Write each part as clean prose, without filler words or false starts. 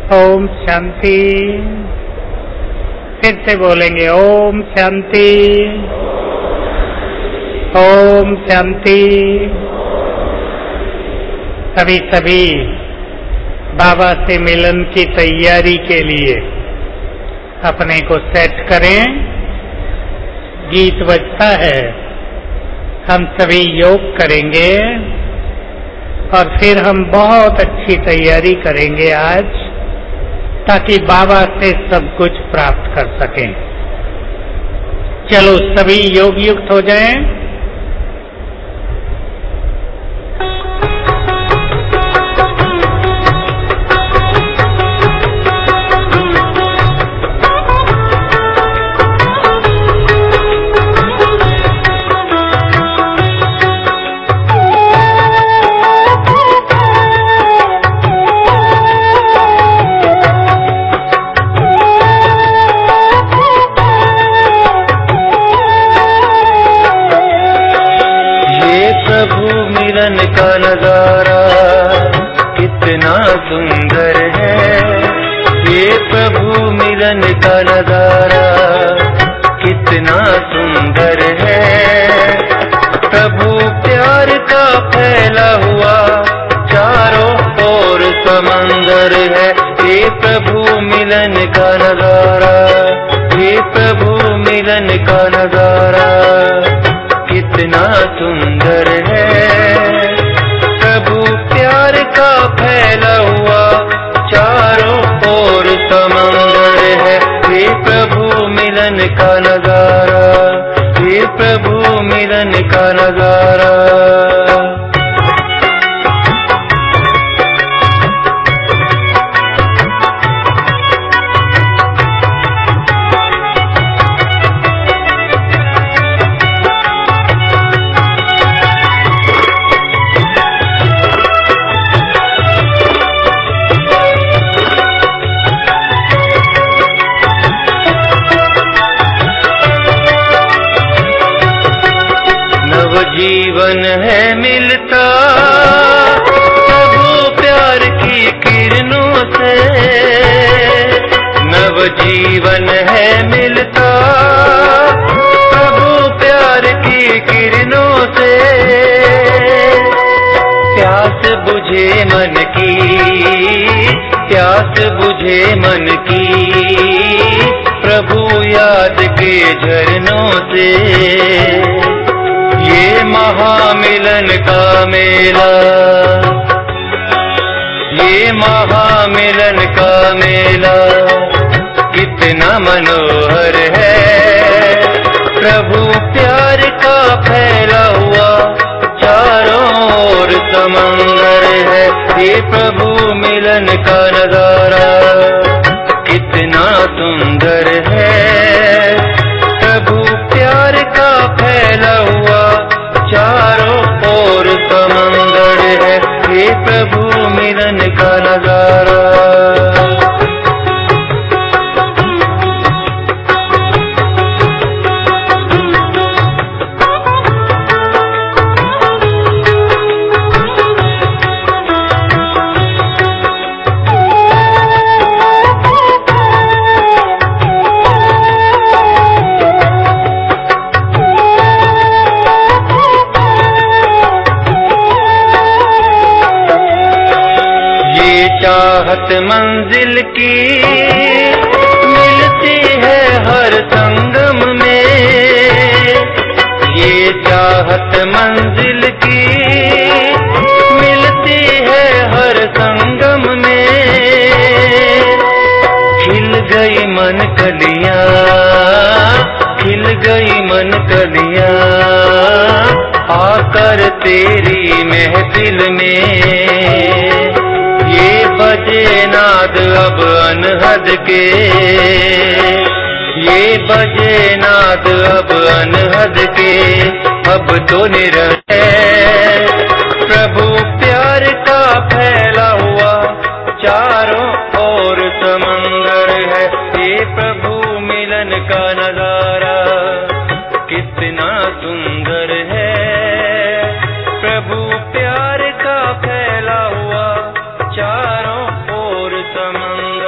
ओम शांति। फिर से बोलेंगे ओम शांति, ओम शांति। अभी सभी बाबा से मिलन की तैयारी के लिए अपने को सेट करें। गीत बजता है, हम सभी योग करेंगे और फिर हम बहुत अच्छी तैयारी करेंगे आज, ताकि बाबा से सब कुछ प्राप्त कर सकें। चलो सभी योग युक्त हो जाएं। का नजारा कितना सुंदर है, ये प्रभु मिलन का नजारा कितना सुंदर है। प्रभु प्यार का फैला हुआ चारों ओर समंदर है, ये प्रभु मिलन का नजारा, ये प्रभु मिलन का नजारा कितना सुंदर है। प्रभु प्यार का फैला हुआ चारों ओर समंदर है, ये प्रभु मिलन का नजारा, ये प्रभु मिलन का नजारा। जीवन है मिलता प्रभु प्यार की किरणों से, नव जीवन है मिलता प्रभु प्यार की किरणों से। प्यास बुझे मन की, प्यास बुझे मन की प्रभु याद के झरनों से। ये महामिलन का मेला, ये महामिलन का मेला कितना मनोहर है। प्रभु प्यार का फैला हुआ चारों ओर समंदर है, ये प्रभु मिलन का नजारा कितना सुंदर है। प्रभु प्यार का फैला हुआ चारों ओर समंदर है, ये प्रभु मिलन का नजारा। चाहत मंजिल की मिलती है हर संगम में, ये चाहत मंजिल की मिलती है हर संगम में। खिल गई मन कलियां, खिल गई मन कलियां आकर तेरी महफिल में। ये बजे नाद अब अनहद के, ये बजे नाद अब अनहद के, अब तो निरल है। प्रभु प्यार का फैला हुआ चारों ओर समंदर है, ये प्रभु मिलन का नजारा कितना सुंदर है। प्रभु प्यार का फैला हुआ चारों ओर समंदर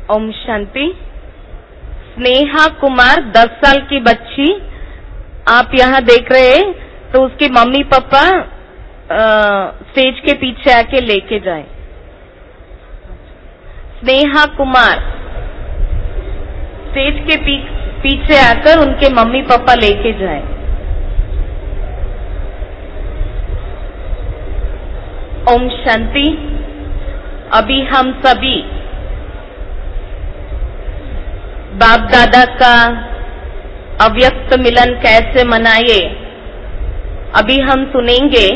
ओम शांति। स्नेहा कुमार 10 साल की बच्ची आप यहाँ देख रहे हैं, तो उसके मम्मी पापा स्टेज के पीछे आके लेके जाए। स्नेहा कुमार स्टेज के पीछे आकर उनके मम्मी पापा लेके जाए। ओम शांति। अभी हम सभी बाप दादा का अव्यक्त मिलन कैसे मनाए, अभी हम सुनेंगे।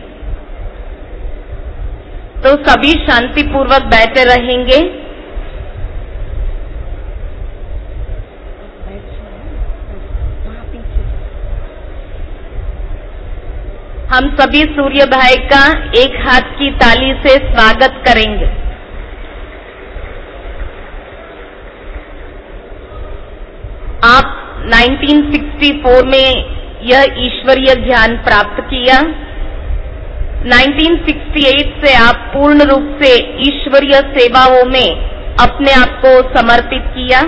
तो सभी शांतिपूर्वक बैठे रहेंगे। हम सभी सूर्य भाई का एक हाथ की ताली से स्वागत करेंगे। आप 1964 में यह ईश्वरीय ज्ञान प्राप्त किया। 1968 से आप पूर्ण रूप से ईश्वरीय सेवाओं में अपने आप को समर्पित किया।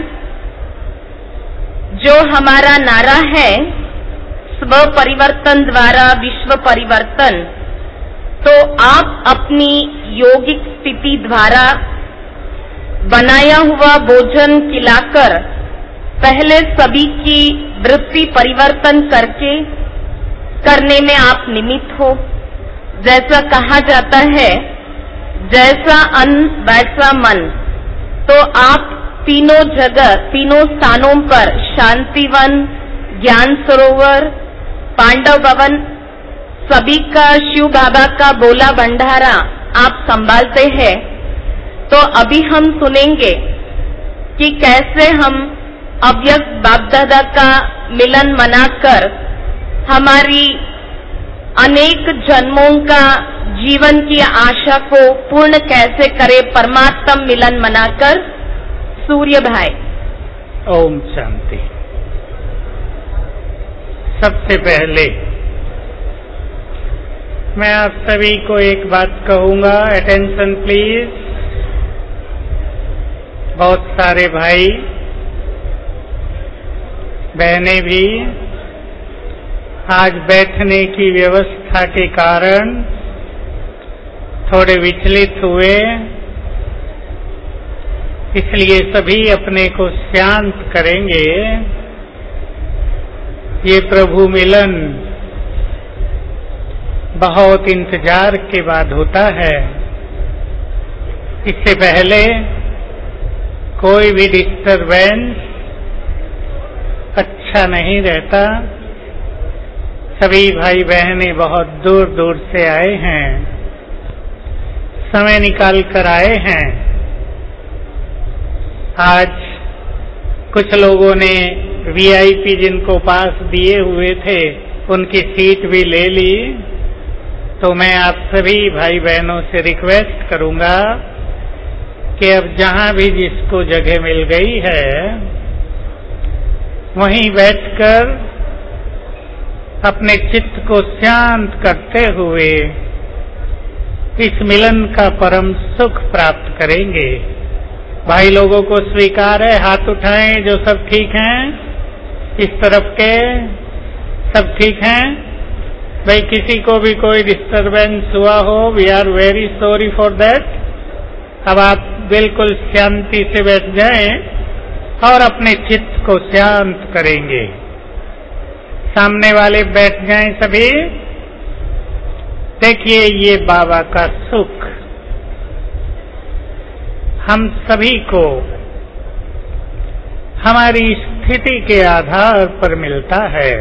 जो हमारा नारा है, स्व परिवर्तन द्वारा विश्व परिवर्तन, तो आप अपनी योगिक स्थिति द्वारा बनाया हुआ भोजन खिलाकर पहले सभी की वृत्ति परिवर्तन करने में आप निमित्त हो। जैसा कहा जाता है, जैसा अन्न वैसा मन, तो आप तीनों जगह, तीनों स्थानों पर शांतिवन, ज्ञान सरोवर, पांडव भवन, सभी का शिव बाबा का बोला भंडारा आप संभालते हैं। तो अभी हम सुनेंगे कि कैसे हम अव्यक्त बाप दादा का मिलन मनाकर हमारी अनेक जन्मों का जीवन की आशा को पूर्ण कैसे करे, परमात्मा मिलन मनाकर। सूर्य भाई। ओम शांति। सबसे पहले मैं आप सभी को एक बात कहूंगा, अटेंशन प्लीज। बहुत सारे भाई बहनें भी आज बैठने की व्यवस्था के कारण थोड़े विचलित हुए, इसलिए सभी अपने को शांत करेंगे। ये प्रभु मिलन बहुत इंतजार के बाद होता है। इससे पहले कोई भी डिस्टरबेंस अच्छा नहीं रहता। सभी भाई बहनें बहुत दूर दूर से आए हैं, समय निकाल कर आए हैं। आज कुछ लोगों ने वीआईपी जिनको पास दिए हुए थे उनकी सीट भी ले ली। तो मैं आप सभी भाई बहनों से रिक्वेस्ट करूंगा कि अब जहां भी जिसको जगह मिल गई है वहीं बैठकर अपने चित्त को शांत करते हुए इस मिलन का परम सुख प्राप्त करेंगे। भाई लोगों को स्वीकार है, हाथ उठाएं जो सब ठीक हैं। इस तरफ के सब ठीक हैं। भाई किसी को भी कोई डिस्टरबेंस हुआ हो, we are very sorry for that. अब आप बिल्कुल शांति से बैठ जाएं और अपने चित्त को शांत करेंगे। सामने वाले बैठ जाएं सभी। देखिए ये बाबा का सुख हम सभी को हमारी स्थिति के आधार पर मिलता है।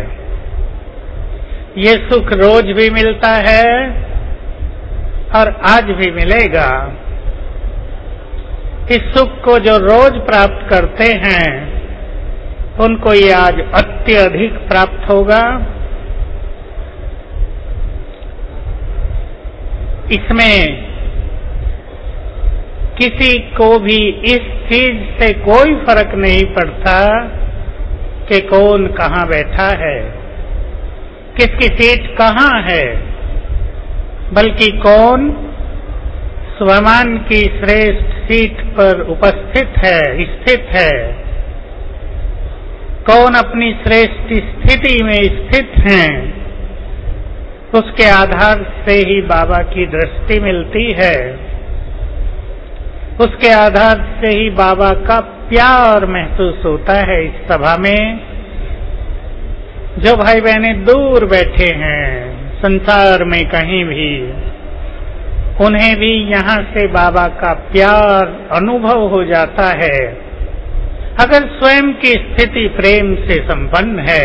ये सुख रोज भी मिलता है और आज भी मिलेगा। इस सुख को जो रोज प्राप्त करते हैं उनको ये आज अत्यधिक प्राप्त होगा। इसमें किसी को भी इस चीज से कोई फर्क नहीं पड़ता कि कौन कहाँ बैठा है, किसकी सीट कहाँ है, बल्कि कौन स्वमान की श्रेष्ठ सीट पर उपस्थित है, स्थित है, कौन अपनी श्रेष्ठ स्थिति में स्थित हैं, उसके आधार से ही बाबा की दृष्टि मिलती है, उसके आधार से ही बाबा का प्यार महसूस होता है। इस सभा में जो भाई बहनें दूर बैठे हैं, संसार में कहीं भी, उन्हें भी यहाँ से बाबा का प्यार अनुभव हो जाता है, अगर स्वयं की स्थिति प्रेम से संपन्न है।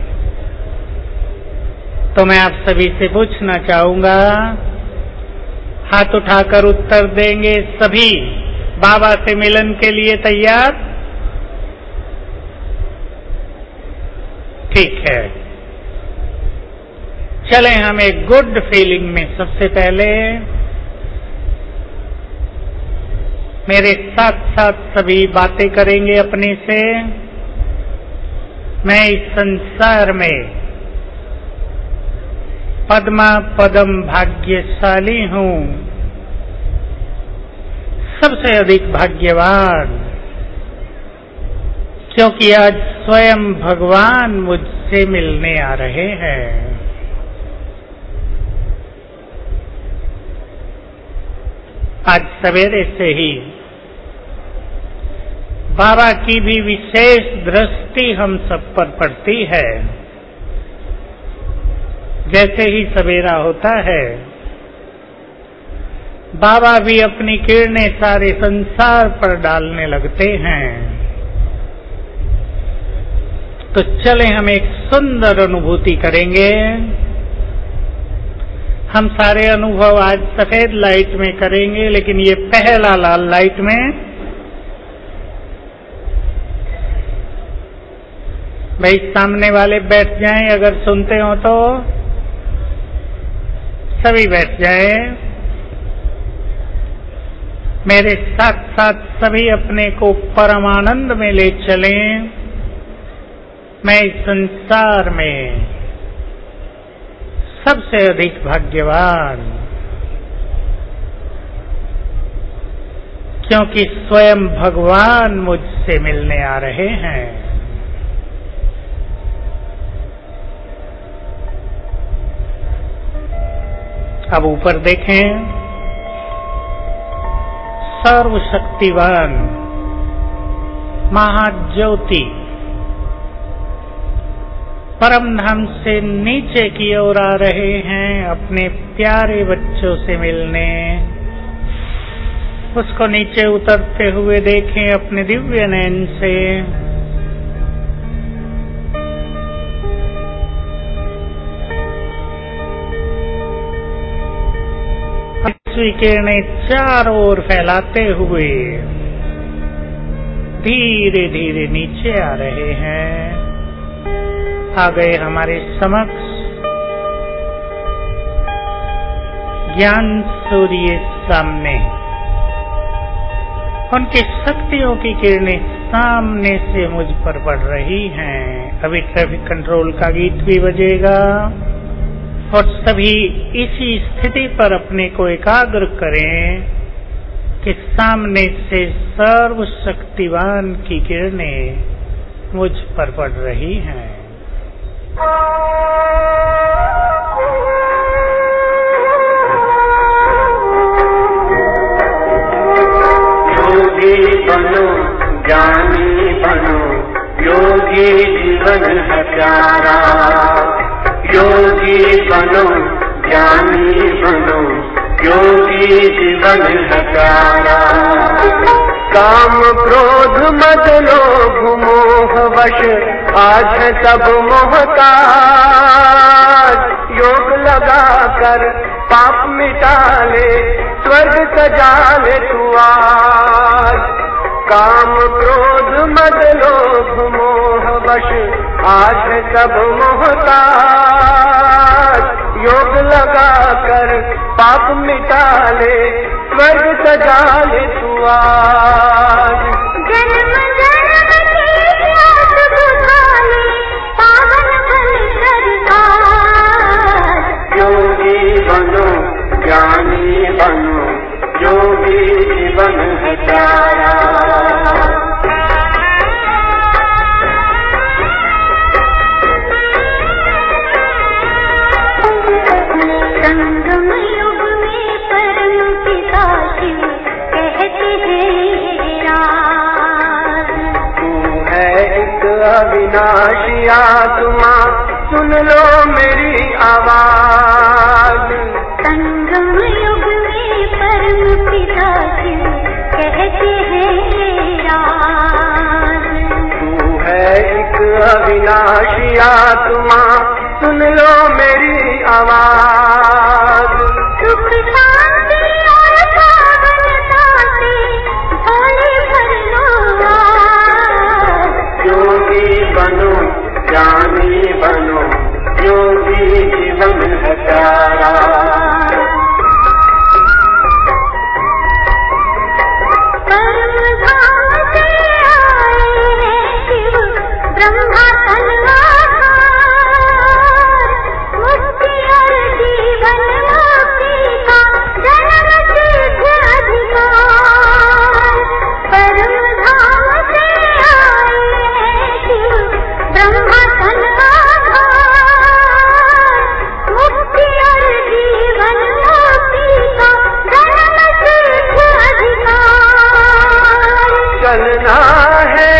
तो मैं आप सभी से पूछना चाहूंगा, हाथ उठाकर उत्तर देंगे सभी बाबा से मिलन के लिए तैयार? ठीक है, चलें हम एक गुड फीलिंग में सबसे पहले मेरे साथ साथ सभी बातें करेंगे अपने से। मैं इस संसार में पद्मा पदम भाग्यशाली हूँ, सबसे अधिक भाग्यवान, क्योंकि आज स्वयं भगवान मुझसे मिलने आ रहे हैं। आज सवेरे से ही बाबा की भी विशेष दृष्टि हम सब पर पड़ती है। जैसे ही सवेरा होता है, बाबा भी अपनी किरणें सारे संसार पर डालने लगते हैं। तो चले हम एक सुंदर अनुभूति करेंगे। हम सारे अनुभव आज सफेद लाइट में करेंगे, लेकिन ये पहला लाल लाइट में। भाई सामने वाले बैठ जाएं, अगर सुनते हो तो सभी बैठ जाएं। मेरे साथ साथ सभी अपने को परमानंद में ले चलें। मैं इस संसार में सबसे अधिक भाग्यवान, क्योंकि स्वयं भगवान मुझसे मिलने आ रहे हैं। अब ऊपर देखें, सर्वशक्तिवान महाज्योति परम धाम से नीचे की ओर आ रहे हैं अपने प्यारे बच्चों से मिलने। उसको नीचे उतरते हुए देखें अपने दिव्य नयन से। किरणें चारों ओर फैलाते हुए धीरे धीरे नीचे आ रहे हैं। आ गए हमारे समक्ष ज्ञान सूर्य सामने। उनकी शक्तियों की किरणें सामने से मुझ पर पड़ रही हैं। अभी ट्रैफिक कंट्रोल का गीत भी बजेगा और सभी इसी स्थिति पर अपने को एकाग्र करें कि सामने से सर्वशक्तिवान की किरणें मुझ पर पड़ रही हैं। योगी बनो, ज्ञानी बनो, योगी जीवन है प्यारा। योगी बनो, ज्ञानी बनो, योगी जीवन है प्यारा। काम क्रोध मद लोभ मोह वश आज है सब मोहताज। योग लगा कर पाप मिटा ले, स्वर्ग सजा ले तू आज। काम क्रोध मद लोभ मोह वश आज है सब मोहताज। योग लगा कर पाप मिटा ले, स्वर्ग सजा ले तू आज। जन्म जन्म की प्यास बुझा ले, पावन फल सरकार। योगी बनो, ज्ञानी बनो, योगी आत्मा सुन लो मेरी आवाज। संगम युग में परम पिता शिव कहते हैं राज। तू है एक अविनाशी आत्मा सुन लो मेरी आवाज। सुख शांति और पावनता से झोले भर लो आज। योगी बनो ज्ञानी बनो योगी जीवन है प्यारा। परम धाम से आए हैं शिव ब्रह्मा तलवार। मुक्ति और जीवन मुक्ति का जन्म सिद्ध अधिकार। परम धाम से आए हैं शिव ब्रह्मा तलवार। मुक्ति और जीवन मुक्ति का जन्म सिद्ध अधिकार। चलना है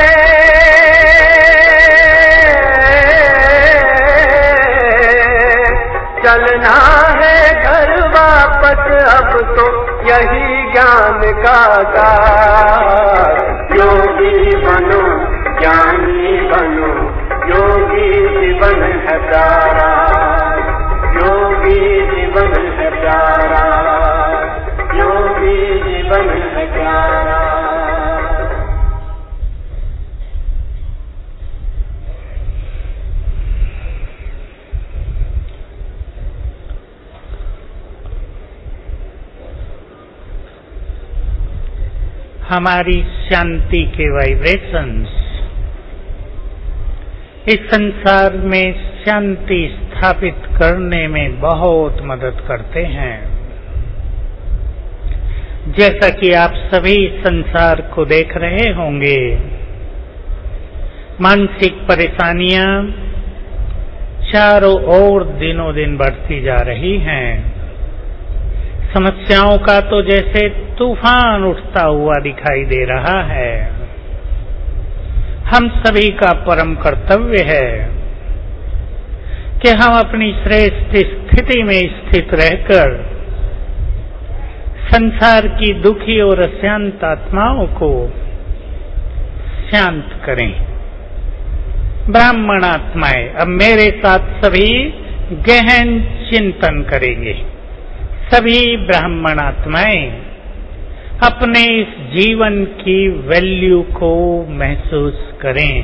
चलना है घर वापस अब तो यही ज्ञान का सार। योगी बनो ज्ञानी बनो योगी जीवन है प्यारा। योगी जीवन है प्यारा। योगी जीवन है प्यारा। हमारी शांति के वाइब्रेशंस इस संसार में शांति स्थापित करने में बहुत मदद करते हैं। जैसा कि आप सभी संसार को देख रहे होंगे, मानसिक परेशानियां चारों ओर दिनों दिन बढ़ती जा रही हैं। समस्याओं का तो जैसे तूफान उठता हुआ दिखाई दे रहा है। हम सभी का परम कर्तव्य है कि हम अपनी श्रेष्ठ स्थिति में स्थित रहकर संसार की दुखी और अशांत आत्माओं को शांत करें। ब्राह्मण आत्माएं, अब मेरे साथ सभी गहन चिंतन करेंगे। सभी ब्राह्मण आत्माएं अपने इस जीवन की वैल्यू को महसूस करें।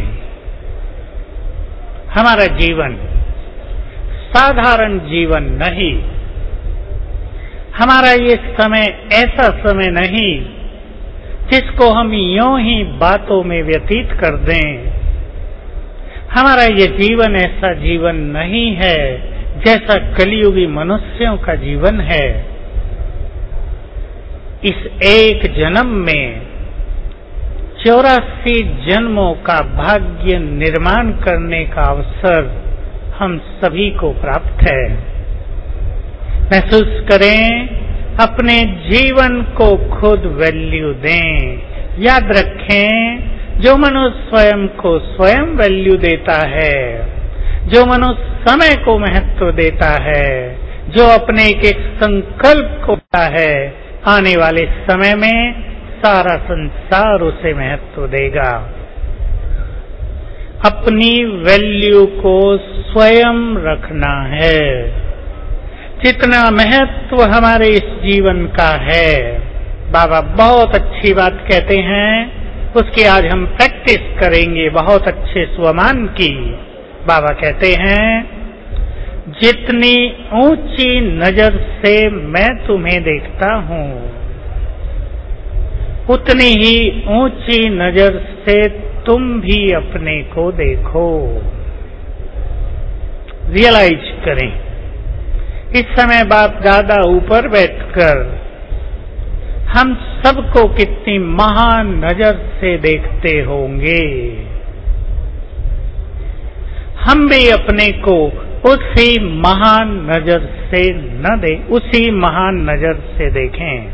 हमारा जीवन साधारण जीवन नहीं। हमारा ये समय ऐसा समय नहीं जिसको हम यूं ही बातों में व्यतीत कर दें। हमारा ये जीवन ऐसा जीवन नहीं है जैसा कलियुगी मनुष्यों का जीवन है। इस एक जन्म में 84 जन्मों का भाग्य निर्माण करने का अवसर हम सभी को प्राप्त है। महसूस करें, अपने जीवन को खुद वैल्यू दें। याद रखें, जो मनुष्य स्वयं को स्वयं वैल्यू देता है, जो मनुष्य समय को महत्व देता है, जो अपने एक संकल्प को देता है, आने वाले समय में सारा संसार उसे महत्व देगा। अपनी वैल्यू को स्वयं रखना है। जितना महत्व हमारे इस जीवन का है, बाबा बहुत अच्छी बात कहते हैं, उसकी आज हम प्रैक्टिस करेंगे बहुत अच्छे स्वमान की। बाबा कहते हैं, जितनी ऊंची नजर से मैं तुम्हें देखता हूं, उतनी ही ऊंची नजर से तुम भी अपने को देखो। रियलाइज करें, इस समय बाप दादा ऊपर बैठकर हम सबको कितनी महान नजर से देखते होंगे। हम भी अपने को उसी महान नजर से न दे, उसी महान नजर से देखें।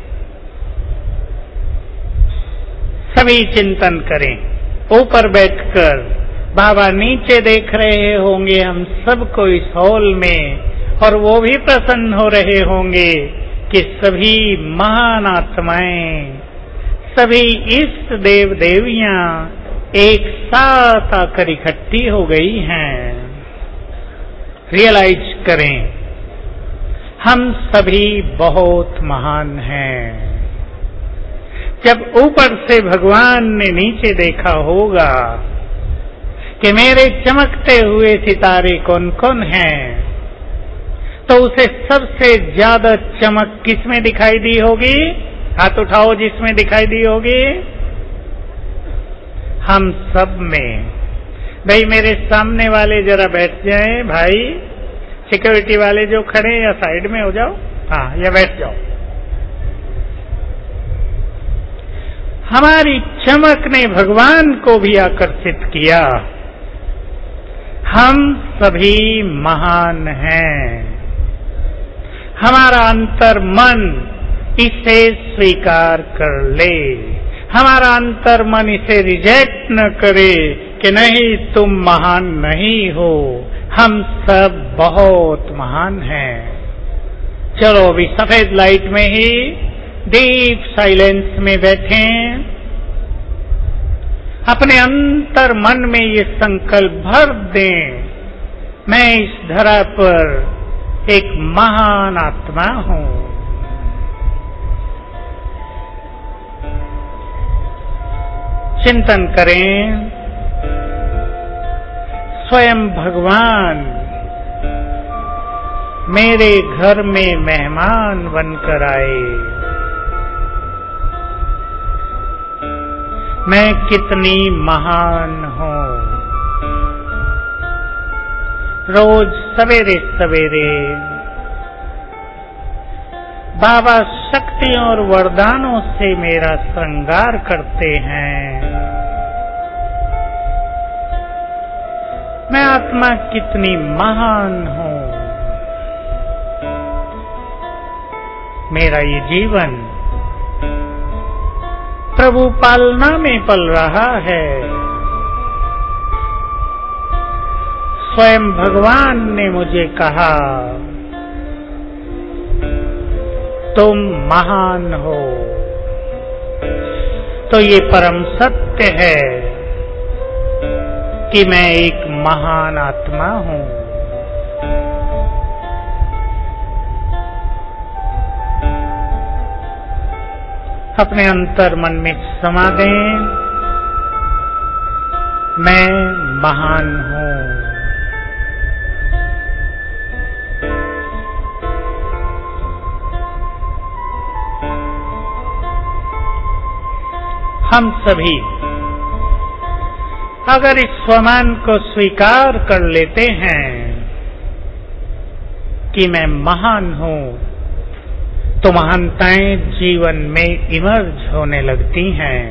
सभी चिंतन करें, ऊपर बैठकर बाबा नीचे देख रहे होंगे हम सबको इस हॉल में, और वो भी प्रसन्न हो रहे होंगे कि सभी महान आत्माएं, सभी इष्ट देव देवियां एक साथ आकर इकट्ठी हो गई हैं। रियलाइज करें, हम सभी बहुत महान हैं। जब ऊपर से भगवान ने नीचे देखा होगा कि मेरे चमकते हुए सितारे कौन कौन हैं, तो उसे सबसे ज्यादा चमक किसमें दिखाई दी होगी? हाथ उठाओ जिसमें दिखाई दी होगी। हम सब में। भाई मेरे सामने वाले जरा बैठ जाएं, भाई सिक्योरिटी वाले जो खड़े या साइड में हो जाओ, हाँ या बैठ जाओ। हमारी चमक ने भगवान को भी आकर्षित किया। हम सभी महान हैं। हमारा अंतर मन इसे स्वीकार कर ले। हमारा अंतर मन इसे रिजेक्ट न करे कि नहीं तुम महान नहीं हो, हम सब बहुत महान हैं। चलो अभी सफेद लाइट में ही डीप साइलेंस में बैठें, अपने अंतर मन में ये संकल्प भर दें, मैं इस धरा पर एक महान आत्मा हूं। चिंतन करें, स्वयं भगवान मेरे घर में मेहमान बनकर आए। मैं कितनी महान हूं। रोज सवेरे सवेरे बाबा शक्तियों और वरदानों से मेरा श्रृंगार करते हैं। मैं आत्मा कितनी महान हूं। मेरा ये जीवन प्रभु पालना में पल रहा है। स्वयं भगवान ने मुझे कहा तुम महान हो, तो ये परम सत्य है कि मैं एक महान आत्मा हूं। अपने अंतर मन में समा दें, मैं महान हूं। हम सभी अगर इस स्वमान को स्वीकार कर लेते हैं कि मैं महान हूं, तो महानताएं जीवन में इमर्ज होने लगती हैं।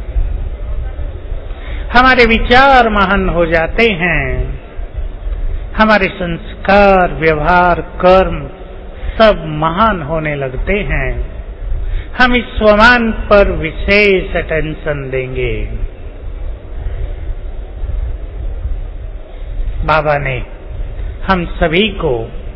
हमारे विचार महान हो जाते हैं। हमारे संस्कार, व्यवहार, कर्म सब महान होने लगते हैं। हम इस स्वमान पर विशेष अटेंशन देंगे। बाबा ने हम सभी को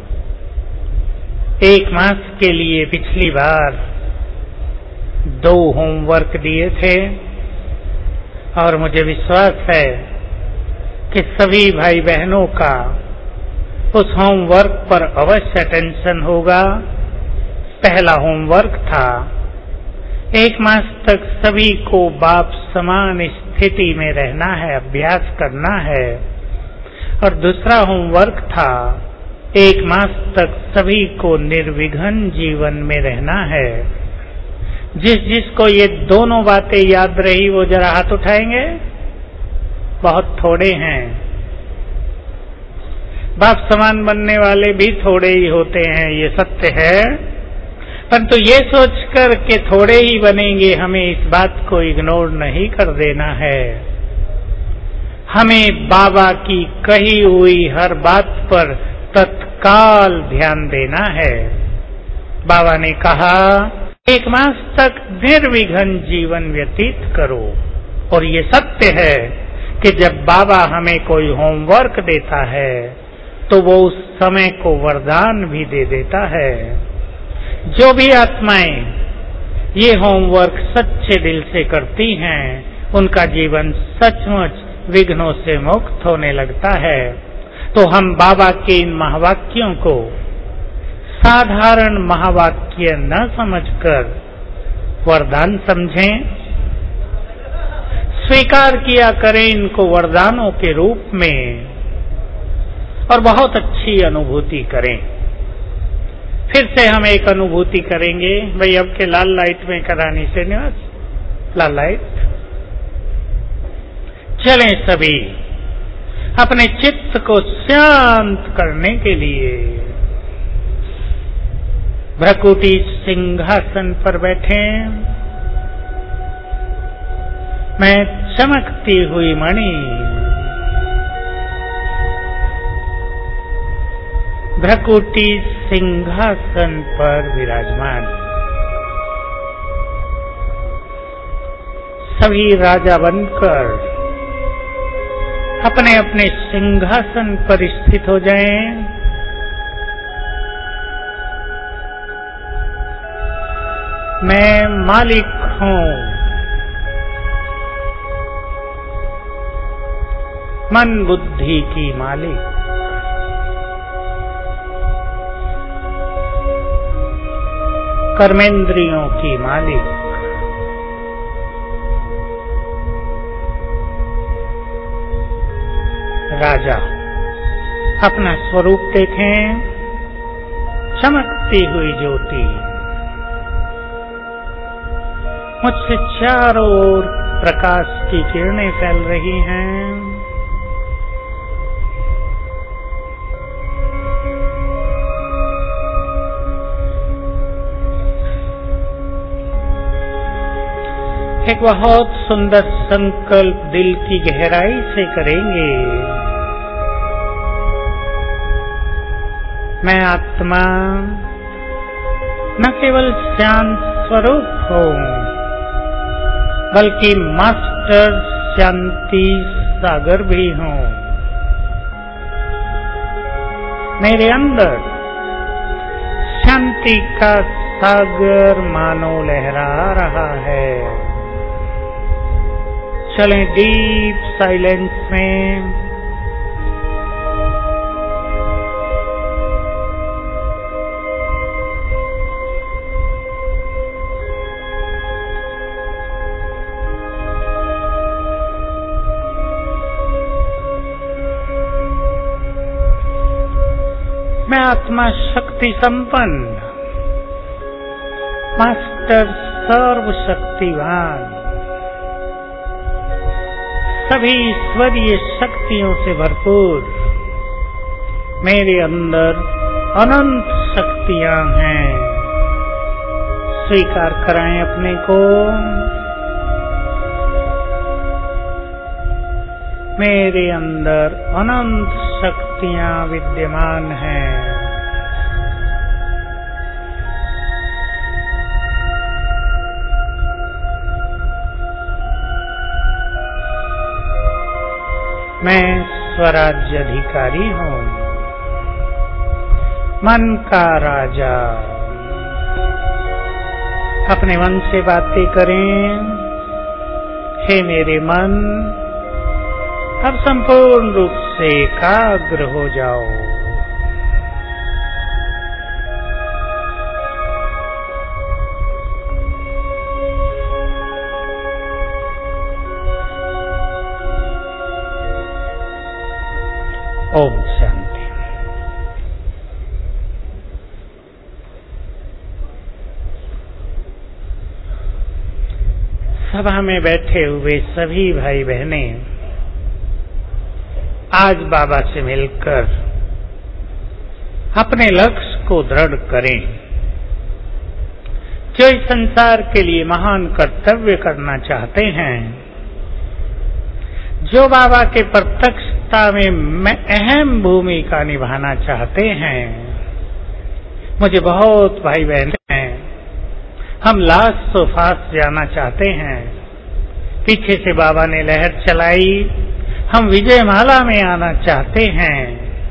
1 मास के लिए पिछली बार 2 होमवर्क दिए थे, और मुझे विश्वास है कि सभी भाई बहनों का उस होमवर्क पर अवश्य अटेंशन होगा। पहला होमवर्क था 1 मास तक सभी को बाप समान स्थिति में रहना है, अभ्यास करना है। और दूसरा होमवर्क था 1 मास तक सभी को निर्विघ्न जीवन में रहना है। जिसको ये दोनों बातें याद रही वो जरा हाथ उठाएंगे। बहुत थोड़े हैं। बाप समान बनने वाले भी थोड़े ही होते हैं, ये सत्य है। परंतु ये सोचकर के थोड़े ही बनेंगे, हमें इस बात को इग्नोर नहीं कर देना है। हमें बाबा की कही हुई हर बात पर तत्काल ध्यान देना है। बाबा ने कहा 1 मास तक निर्विघ्न जीवन व्यतीत करो, और ये सत्य है कि जब बाबा हमें कोई होमवर्क देता है तो वो उस समय को वरदान भी दे देता है। जो भी आत्माएं ये होमवर्क सच्चे दिल से करती हैं, उनका जीवन सचमुच विघ्नों से मुक्त होने लगता है। तो हम बाबा के इन महावाक्यों को साधारण महावाक्य न समझकर वरदान समझें, स्वीकार किया करें इनको वरदानों के रूप में और बहुत अच्छी अनुभूति करें। फिर से हम एक अनुभूति करेंगे। भाई अब के लाल लाइट में करानी श्रीनिवास, लाल लाइट। चलें सभी अपने चित्त को शांत करने के लिए भ्रकुटी सिंहासन पर बैठे। मैं चमकती हुई मणि भ्रकुटी सिंहासन पर विराजमान। सभी राजा बनकर अपने अपने सिंहासन पर स्थित हो जाएं। मैं मालिक हूं, मन बुद्धि की मालिक। कर्मेंद्रियों की मालिक। राजा अपना स्वरूप देखें, चमकती हुई ज्योति मुझसे चारों ओर प्रकाश की किरणें फैल रही हैं। एक बहुत सुंदर संकल्प दिल की गहराई से करेंगे। मैं आत्मा न केवल शांत स्वरूप हूँ, बल्कि मास्टर शांति सागर भी हूँ। मेरे अंदर शांति का सागर मानो लहरा रहा है। चलें डीप साइलेंस में। मैं आत्मा शक्ति संपन्न, मास्टर सर्वशक्तिवान, सभी ईश्वरीय शक्तियों से भरपूर। मेरे अंदर अनंत शक्तियां हैं। स्वीकार कराएं अपने को। मेरे अंदर अनंत शक्तियां विद्यमान हैं। मैं स्वराज्य अधिकारी हूँ, मन का राजा। अपने मन से बातें करें। हे मेरे मन, अब संपूर्ण रूप से एकाग्र हो जाओ। ओम शांति। सभा में बैठे हुए सभी भाई बहनें आज बाबा से मिलकर अपने लक्ष्य को दृढ़ करें। जो इस संसार के लिए महान कर्तव्य करना चाहते हैं, जो बाबा के प्रत्यक्षता में अहम भूमिका निभाना चाहते हैं, मुझे बहुत भाई बहन हैं, हम लास्ट सो फास्ट जाना चाहते हैं। पीछे से बाबा ने लहर चलाई, हम विजयमाला में आना चाहते हैं,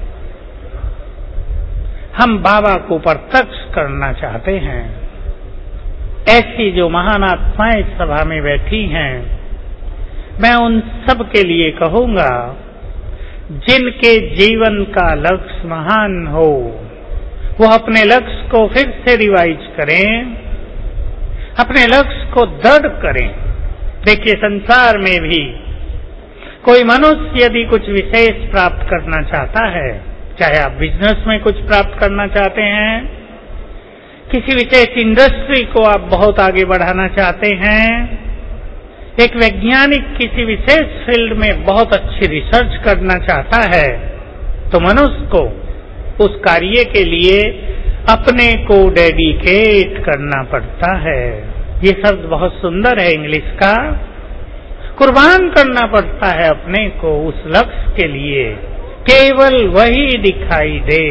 हम बाबा को प्रत्यक्ष करना चाहते हैं। ऐसी जो महान आत्माएं सभा में बैठी हैं, मैं उन सब के लिए कहूंगा जिनके जीवन का लक्ष्य महान हो, वो अपने लक्ष्य को फिर से रिवाइज करें, अपने लक्ष्य को दृढ़ करें। देखिए, संसार में भी कोई मनुष्य यदि कुछ विशेष प्राप्त करना चाहता है, चाहे आप बिजनेस में कुछ प्राप्त करना चाहते हैं, किसी विशेष इंडस्ट्री को आप बहुत आगे बढ़ाना चाहते हैं, एक वैज्ञानिक किसी विशेष फील्ड में बहुत अच्छी रिसर्च करना चाहता है, तो मनुष्य को उस कार्य के लिए अपने को डेडिकेट करना पड़ता है। ये शब्द बहुत सुंदर है इंग्लिश का। कुर्बान करना पड़ता है अपने को उस लक्ष्य के लिए, केवल वही दिखाई दे।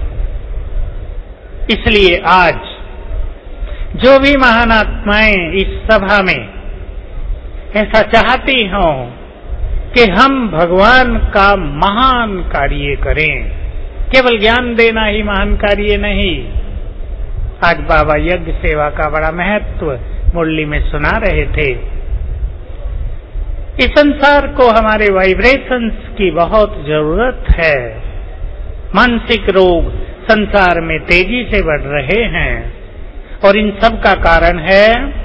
इसलिए आज जो भी महान आत्माएं इस सभा में ऐसा चाहती हों कि हम भगवान का महान कार्य करें, केवल ज्ञान देना ही महान कार्य नहीं। आज बाबा यज्ञ सेवा का बड़ा महत्व मुरली में सुना रहे थे। इस संसार को हमारे वाइब्रेशंस की बहुत जरूरत है। मानसिक रोग संसार में तेजी से बढ़ रहे हैं और इन सब का कारण है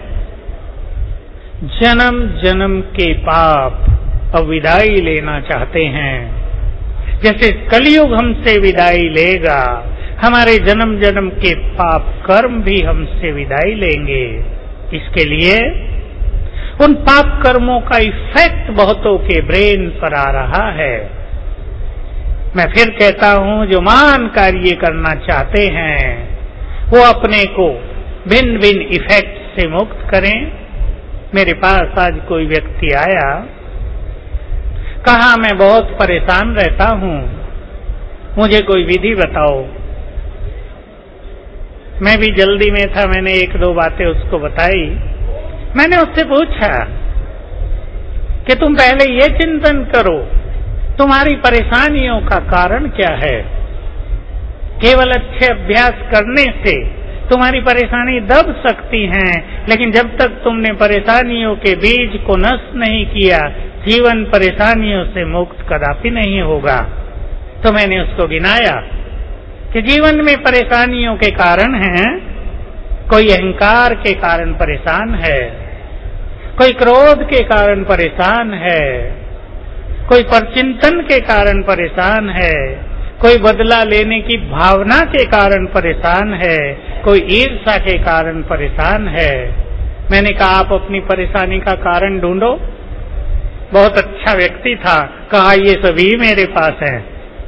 जन्म जन्म के पाप। अब विदाई लेना चाहते हैं, जैसे कलयुग हमसे विदाई लेगा, हमारे जन्म जन्म के पाप कर्म भी हमसे विदाई लेंगे। इसके लिए उन पाप कर्मों का इफेक्ट बहुतों के ब्रेन पर आ रहा है। मैं फिर कहता हूं, जो महान कार्य करना चाहते हैं वो अपने को भिन्न भिन्न इफेक्ट से मुक्त करें। मेरे पास आज कोई व्यक्ति आया, कहा मैं बहुत परेशान रहता हूं, मुझे कोई विधि बताओ। मैं भी जल्दी में था, मैंने एक दो बातें उसको बताई। मैंने उससे पूछा कि तुम पहले ये चिंतन करो तुम्हारी परेशानियों का कारण क्या है। केवल अच्छे अभ्यास करने से तुम्हारी परेशानी दब सकती हैं, लेकिन जब तक तुमने परेशानियों के बीज को नष्ट नहीं किया, जीवन परेशानियों से मुक्त कदापि नहीं होगा। तो मैंने उसको गिनाया कि जीवन में परेशानियों के कारण हैं, कोई अहंकार के कारण परेशान है, कोई क्रोध के कारण परेशान है, कोई परचिंतन के कारण परेशान है, कोई बदला लेने की भावना के कारण परेशान है, कोई ईर्ष्या के कारण परेशान है। मैंने कहा आप अपनी परेशानी का कारण ढूंढो। बहुत अच्छा व्यक्ति था, कहा ये सभी मेरे पास है।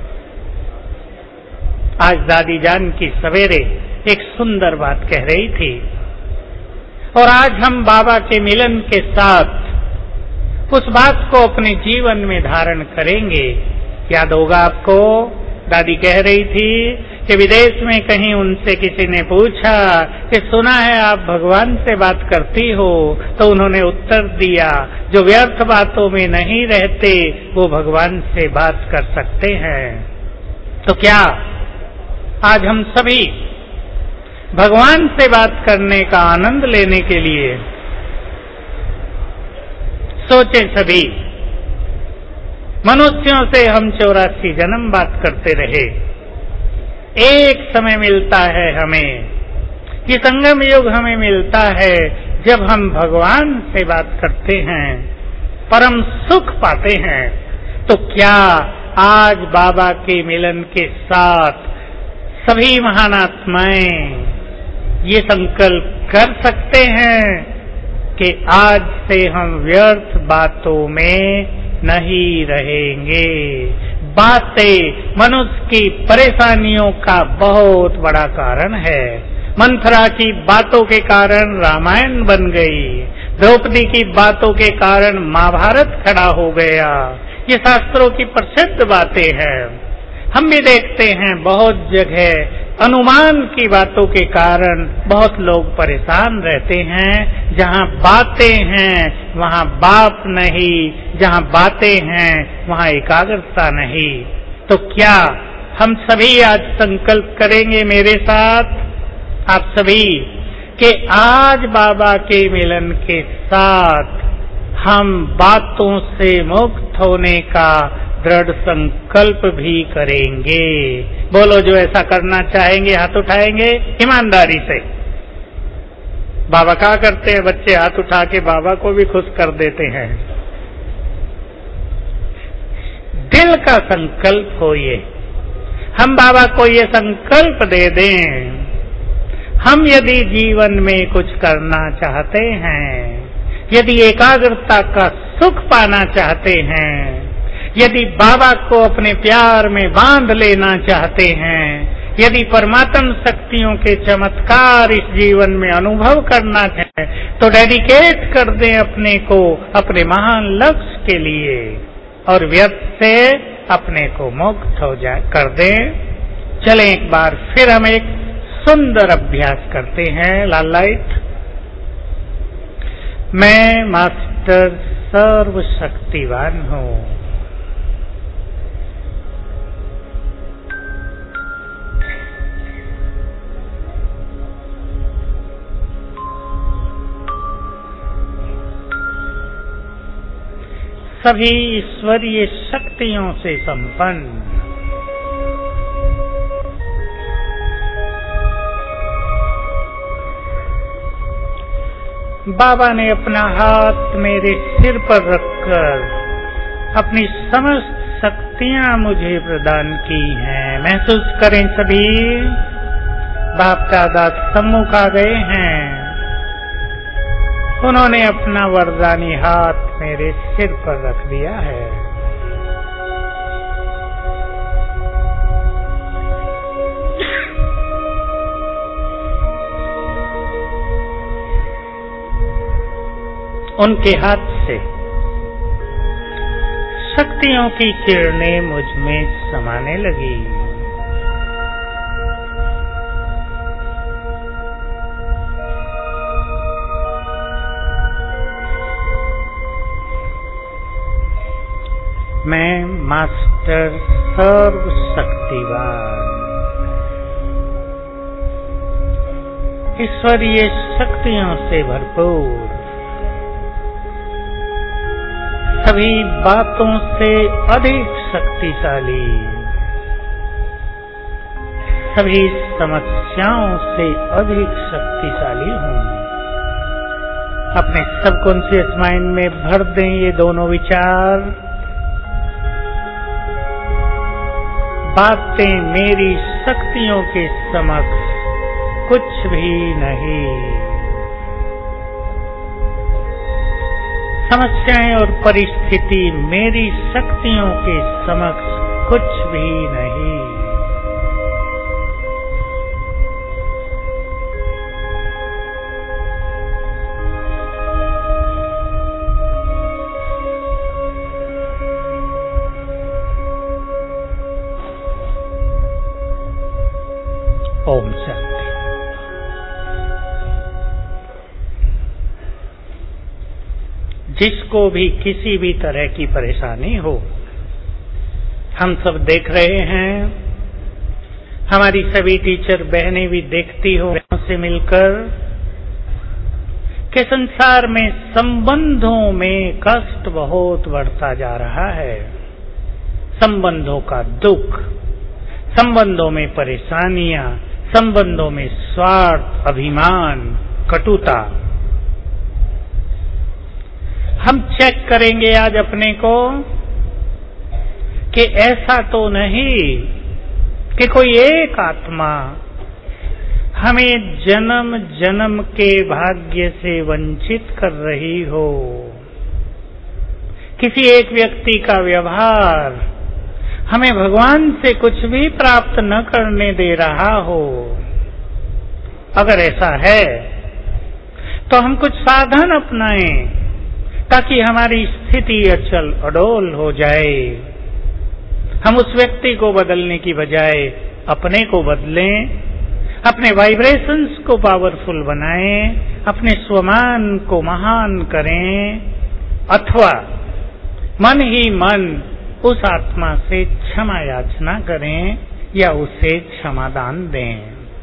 आज दादी जान की सवेरे एक सुंदर बात कह रही थी, और आज हम बाबा के मिलन के साथ उस बात को अपने जीवन में धारण करेंगे। याद होगा आपको, दादी कह रही थी कि विदेश में कहीं उनसे किसी ने पूछा कि सुना है आप भगवान से बात करती हो, तो उन्होंने उत्तर दिया जो व्यर्थ बातों में नहीं रहते वो भगवान से बात कर सकते हैं। तो क्या आज हम सभी भगवान से बात करने का आनंद लेने के लिए सोचे? सभी मनुष्यों से हम 84 जन्म बात करते रहे, एक समय मिलता है हमें, ये संगम युग हमें मिलता है जब हम भगवान से बात करते हैं, परम सुख पाते हैं। तो क्या आज बाबा के मिलन के साथ सभी महान आत्माएं ये संकल्प कर सकते हैं कि आज से हम व्यर्थ बातों में नहीं रहेंगे? बातें मनुष्य की परेशानियों का बहुत बड़ा कारण है। मंथरा की बातों के कारण रामायण बन गई, द्रौपदी की बातों के कारण महाभारत खड़ा हो गया। ये शास्त्रों की प्रसिद्ध बातें हैं। हम भी देखते हैं बहुत जगह अनुमान की बातों के कारण बहुत लोग परेशान रहते हैं। जहाँ बातें हैं वहाँ बाप नहीं, जहाँ बातें हैं वहाँ एकाग्रता नहीं। तो क्या हम सभी आज संकल्प करेंगे मेरे साथ, आप सभी, कि आज बाबा के मिलन के साथ हम बातों से मुक्त होने का दृढ़ संकल्प भी करेंगे। बोलो, जो ऐसा करना चाहेंगे हाथ उठाएंगे ईमानदारी से। बाबा क्या करते हैं, बच्चे हाथ उठा के बाबा को भी खुश कर देते हैं। दिल का संकल्प हो ये, हम बाबा को ये संकल्प दे दें, हम यदि जीवन में कुछ करना चाहते हैं, यदि एकाग्रता का सुख पाना चाहते हैं, यदि बाबा को अपने प्यार में बांध लेना चाहते हैं, यदि परमात्म शक्तियों के चमत्कार इस जीवन में अनुभव करना है, तो डेडिकेट कर दें अपने को अपने महान लक्ष्य के लिए और व्यर्थ से अपने को मुक्त हो जाए कर दें। चलें एक बार फिर हम एक सुंदर अभ्यास करते हैं। लाल लाइट। मैं मास्टर सर्वशक्तिवान हूँ। सभी ईश्वरीय शक्तियों से संपन्न। बाबा ने अपना हाथ मेरे सिर पर रखकर अपनी समस्त शक्तियां मुझे प्रदान की हैं। महसूस करें सभी, बाप दादा सम्मुख आ गए हैं। उन्होंने अपना वरदानी हाथ मेरे सिर पर रख दिया है। उनके हाथ से शक्तियों की किरणें मुझ में समाने लगी। मैं मास्टर सर्वशक्तिवान, ईश्वरीय शक्तियों से भरपूर, सभी बातों से अधिक शक्तिशाली, सभी समस्याओं से अधिक शक्तिशाली हूँ। अपने सबकॉन्शियस माइंड में भर दें ये दोनों विचार। बातें मेरी शक्तियों के समक्ष कुछ भी नहीं, समस्याएं और परिस्थिति मेरी शक्तियों के समक्ष कुछ भी नहीं। ओम शांति। जिसको भी किसी भी तरह की परेशानी हो, हम सब देख रहे हैं, हमारी सभी टीचर बहनें भी देखती हो से मिलकर कि संसार में संबंधों में कष्ट बहुत बढ़ता जा रहा है। संबंधों का दुख, संबंधों में परेशानियां, संबंधों में स्वार्थ, अभिमान, कटुता। हम चेक करेंगे आज अपने को कि ऐसा तो नहीं कि कोई एक आत्मा हमें जन्म जन्म के भाग्य से वंचित कर रही हो, किसी एक व्यक्ति का व्यवहार हमें भगवान से कुछ भी प्राप्त न करने दे रहा हो। अगर ऐसा है तो हम कुछ साधन अपनाएं ताकि हमारी स्थिति अचल अडोल हो जाए। हम उस व्यक्ति को बदलने की बजाय अपने को बदलें अपने वाइब्रेशंस को पावरफुल बनाएं, अपने स्वमान को महान करें, अथवा मन ही मन उस आत्मा से क्षमा याचना करें या उसे क्षमादान दें।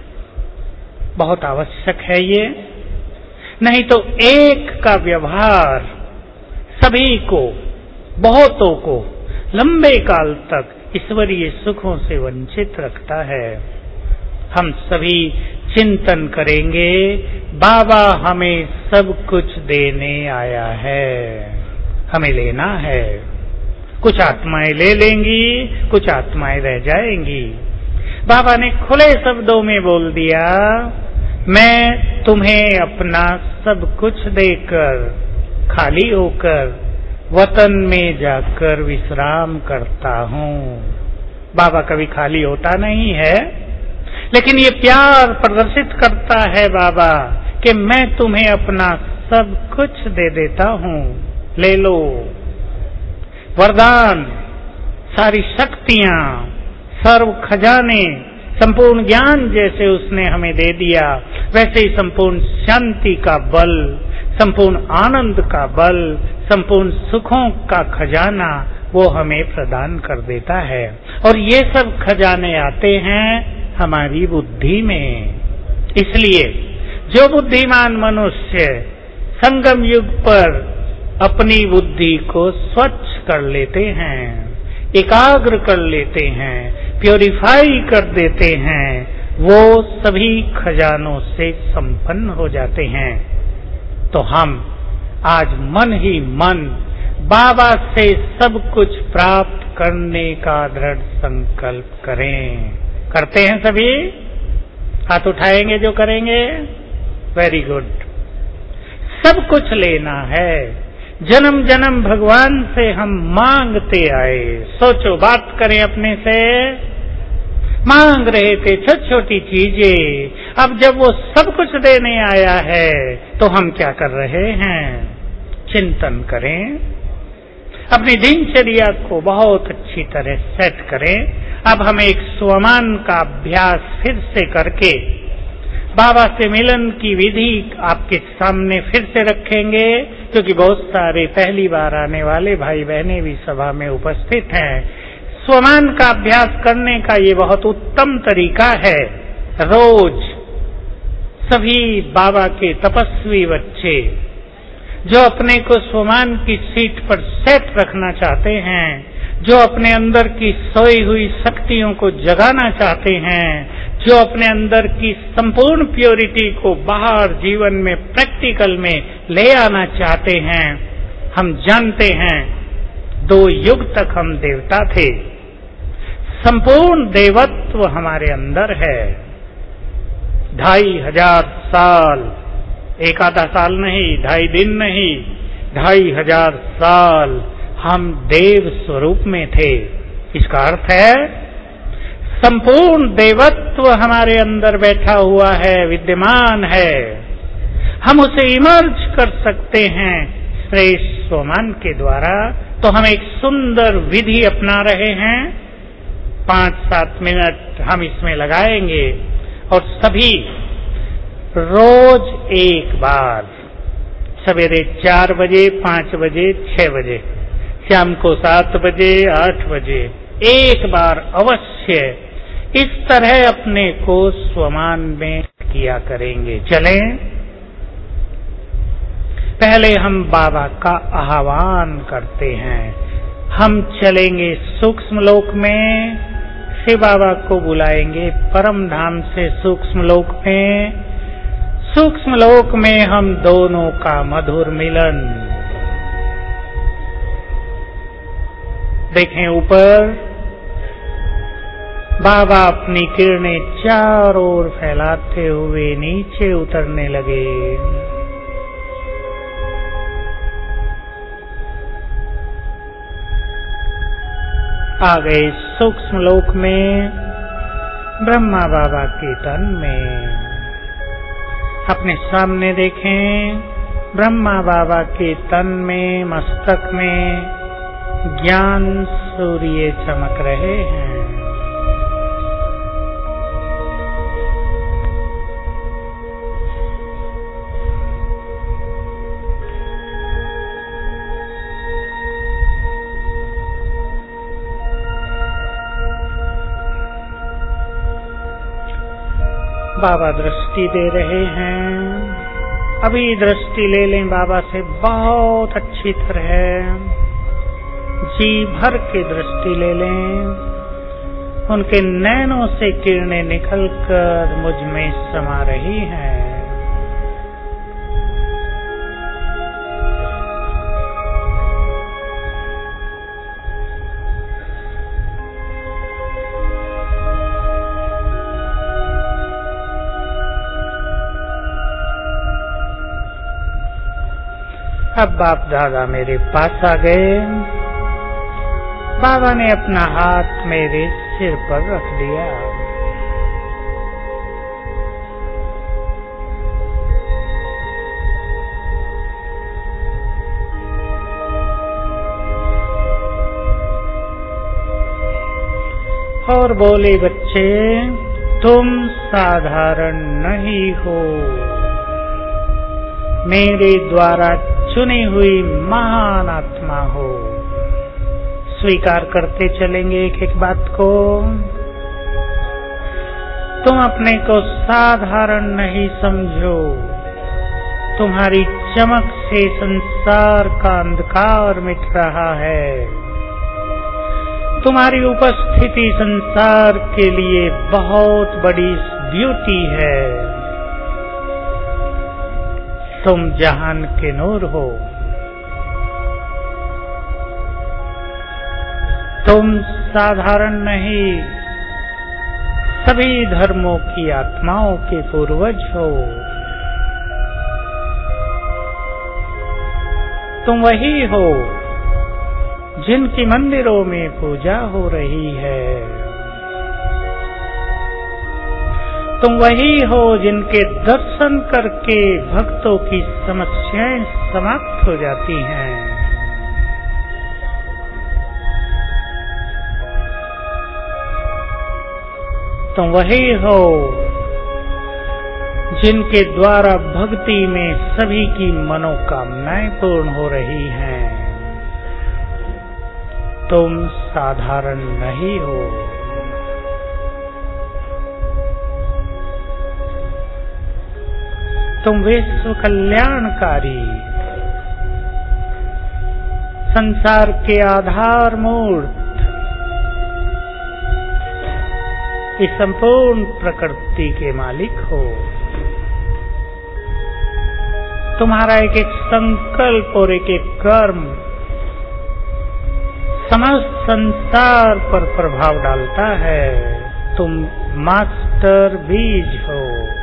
बहुत आवश्यक है ये, नहीं तो एक का व्यवहार सभी को, बहुतों को लंबे काल तक ईश्वरीय सुखों से वंचित रखता है। हम सभी चिंतन करेंगे, बाबा हमें सब कुछ देने आया है, हमें लेना है। कुछ आत्माएं ले लेंगी, कुछ आत्माएं रह जाएंगी। बाबा ने खुले शब्दों में बोल दिया, मैं तुम्हें अपना सब कुछ देकर खाली होकर वतन में जाकर विश्राम करता हूँ। बाबा कभी खाली होता नहीं है, लेकिन ये प्यार प्रदर्शित करता है बाबा कि मैं तुम्हें अपना सब कुछ दे देता हूँ, ले लो। वरदान, सारी शक्तियां, सर्व खजाने, संपूर्ण ज्ञान जैसे उसने हमें दे दिया, वैसे ही संपूर्ण शांति का बल, संपूर्ण आनंद का बल, संपूर्ण सुखों का खजाना वो हमें प्रदान कर देता है। और ये सब खजाने आते हैं हमारी बुद्धि में। इसलिए जो बुद्धिमान मनुष्य संगम युग पर अपनी बुद्धि को स्वच्छ कर लेते हैं, एकाग्र कर लेते हैं, प्योरीफाई कर देते हैं, वो सभी खजानों से संपन्न हो जाते हैं। तो हम आज मन ही मन बाबा से सब कुछ प्राप्त करने का दृढ़ संकल्प करें। करते हैं सभी? हाथ उठाएंगे जो करेंगे? Very good. सब कुछ लेना है। जन्म जन्म भगवान से हम मांगते आए। सोचो, बात करें अपने से। मांग रहे थे छोटी छोटी चीजें, अब जब वो सब कुछ देने आया है तो हम क्या कर रहे हैं? चिंतन करें, अपनी दिनचर्या को बहुत अच्छी तरह सेट करें। अब हम एक स्वमान का अभ्यास फिर से करके बाबा से मिलन की विधि आपके सामने फिर से रखेंगे, क्योंकि बहुत सारे पहली बार आने वाले भाई बहनें भी सभा में उपस्थित हैं। स्वमान का अभ्यास करने का ये बहुत उत्तम तरीका है। रोज सभी बाबा के तपस्वी बच्चे जो अपने को स्वमान की सीट पर सेट रखना चाहते हैं, जो अपने अंदर की सोई हुई शक्तियों को जगाना चाहते हैं, जो अपने अंदर की संपूर्ण प्योरिटी को बाहर जीवन में प्रैक्टिकल में ले आना चाहते हैं। हम जानते हैं 2 युग तक हम देवता थे, संपूर्ण देवत्व हमारे अंदर है। 2500 साल, एक आधा साल नहीं, 2.5 दिन नहीं, 2500 साल हम देव स्वरूप में थे। इसका अर्थ है संपूर्ण देवत्व हमारे अंदर बैठा हुआ है, विद्यमान है। हम उसे इमर्ज कर सकते हैं श्रेष्ठ स्वमान के द्वारा। तो हम एक सुंदर विधि अपना रहे हैं। 5-7 मिनट हम इसमें लगाएंगे और सभी रोज एक बार, सवेरे 4 बजे, 5 बजे, 6 बजे, शाम को 7 बजे, 8 बजे, एक बार अवश्य इस तरह अपने को स्वमान में किया करेंगे। चलें, पहले हम बाबा का आह्वान करते हैं। हम चलेंगे सूक्ष्म लोक में, फिर बाबा को बुलाएंगे परम धाम से सूक्ष्म लोक में। सूक्ष्म लोक में हम दोनों का मधुर मिलन। देखें ऊपर, बाबा अपनी किरणें चारों ओर फैलाते हुए नीचे उतरने लगे। आ गए सूक्ष्म लोक में, ब्रह्मा बाबा के तन में। अपने सामने देखें, ब्रह्मा बाबा के तन में, मस्तक में ज्ञान सूर्य चमक रहे हैं। बाबा दृष्टि दे रहे हैं। अभी दृष्टि ले लें बाबा से बहुत अच्छी तरह, जी भर के दृष्टि ले लें। उनके नैनों से किरणें निकलकर मुझ में समा रही हैं। अब बाप दादा मेरे पास आ गए। बाबा ने अपना हाथ मेरे सिर पर रख दिया। और बोले, बच्चे तुम साधारण नहीं हो, मेरे द्वारा चुनी हुई महान आत्मा हो। स्वीकार करते चलेंगे एक एक बात को। तुम अपने को साधारण नहीं समझो। तुम्हारी चमक से संसार का अंधकार मिट रहा है। तुम्हारी उपस्थिति संसार के लिए बहुत बड़ी ब्यूटी है। तुम जहान के नूर हो। तुम साधारण नहीं, सभी धर्मों की आत्माओं के पूर्वज हो। तुम वही हो जिनकी मंदिरों में पूजा हो रही है। तुम वही हो जिनके दर्शन करके भक्तों की समस्याएं समाप्त हो जाती हैं। तुम वही हो जिनके द्वारा भक्ति में सभी की मनोकामनाएं पूर्ण हो रही हैं। तुम साधारण नहीं हो। तुम विश्व कल्याणकारी, संसार के आधार मूर्त, इस संपूर्ण प्रकृति के मालिक हो। तुम्हारा एक एक संकल्प और एक एक कर्म समस्त संसार पर प्रभाव डालता है। तुम मास्टर बीज हो।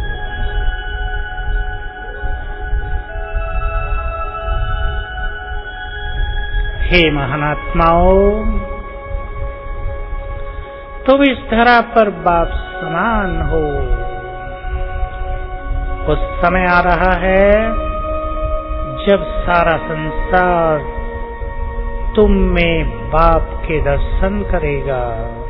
हे महानात्माओं, तुम इस धरा पर बाप समान हो। उस समय आ रहा है जब सारा संसार तुम में बाप के दर्शन करेगा।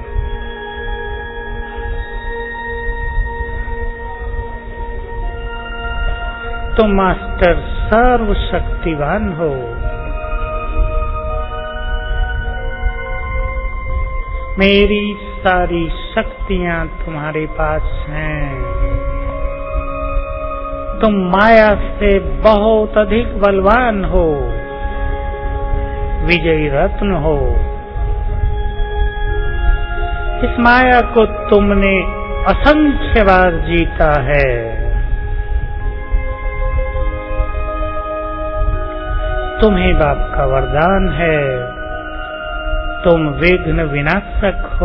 तुम मास्टर सर्वशक्तिवान हो। मेरी सारी शक्तियां तुम्हारे पास हैं। तुम माया से बहुत अधिक बलवान हो, विजयी रत्न हो। इस माया को तुमने असंख्य बार जीता है। तुम्हें बाप का वरदान है। तुम विघ्न विनाशक हो।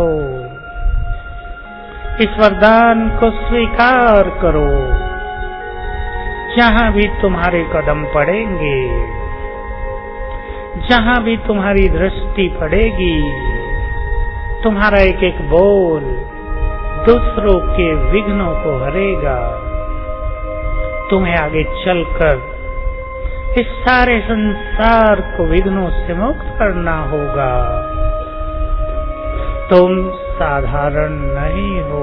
इस वरदान को स्वीकार करो। जहां भी तुम्हारे कदम पड़ेंगे, जहां भी तुम्हारी दृष्टि पड़ेगी, तुम्हारा एक एक बोल दूसरों के विघ्नों को हरेगा। तुम्हें आगे चलकर इस सारे संसार को विघ्नों से मुक्त करना होगा। तुम साधारण नहीं हो,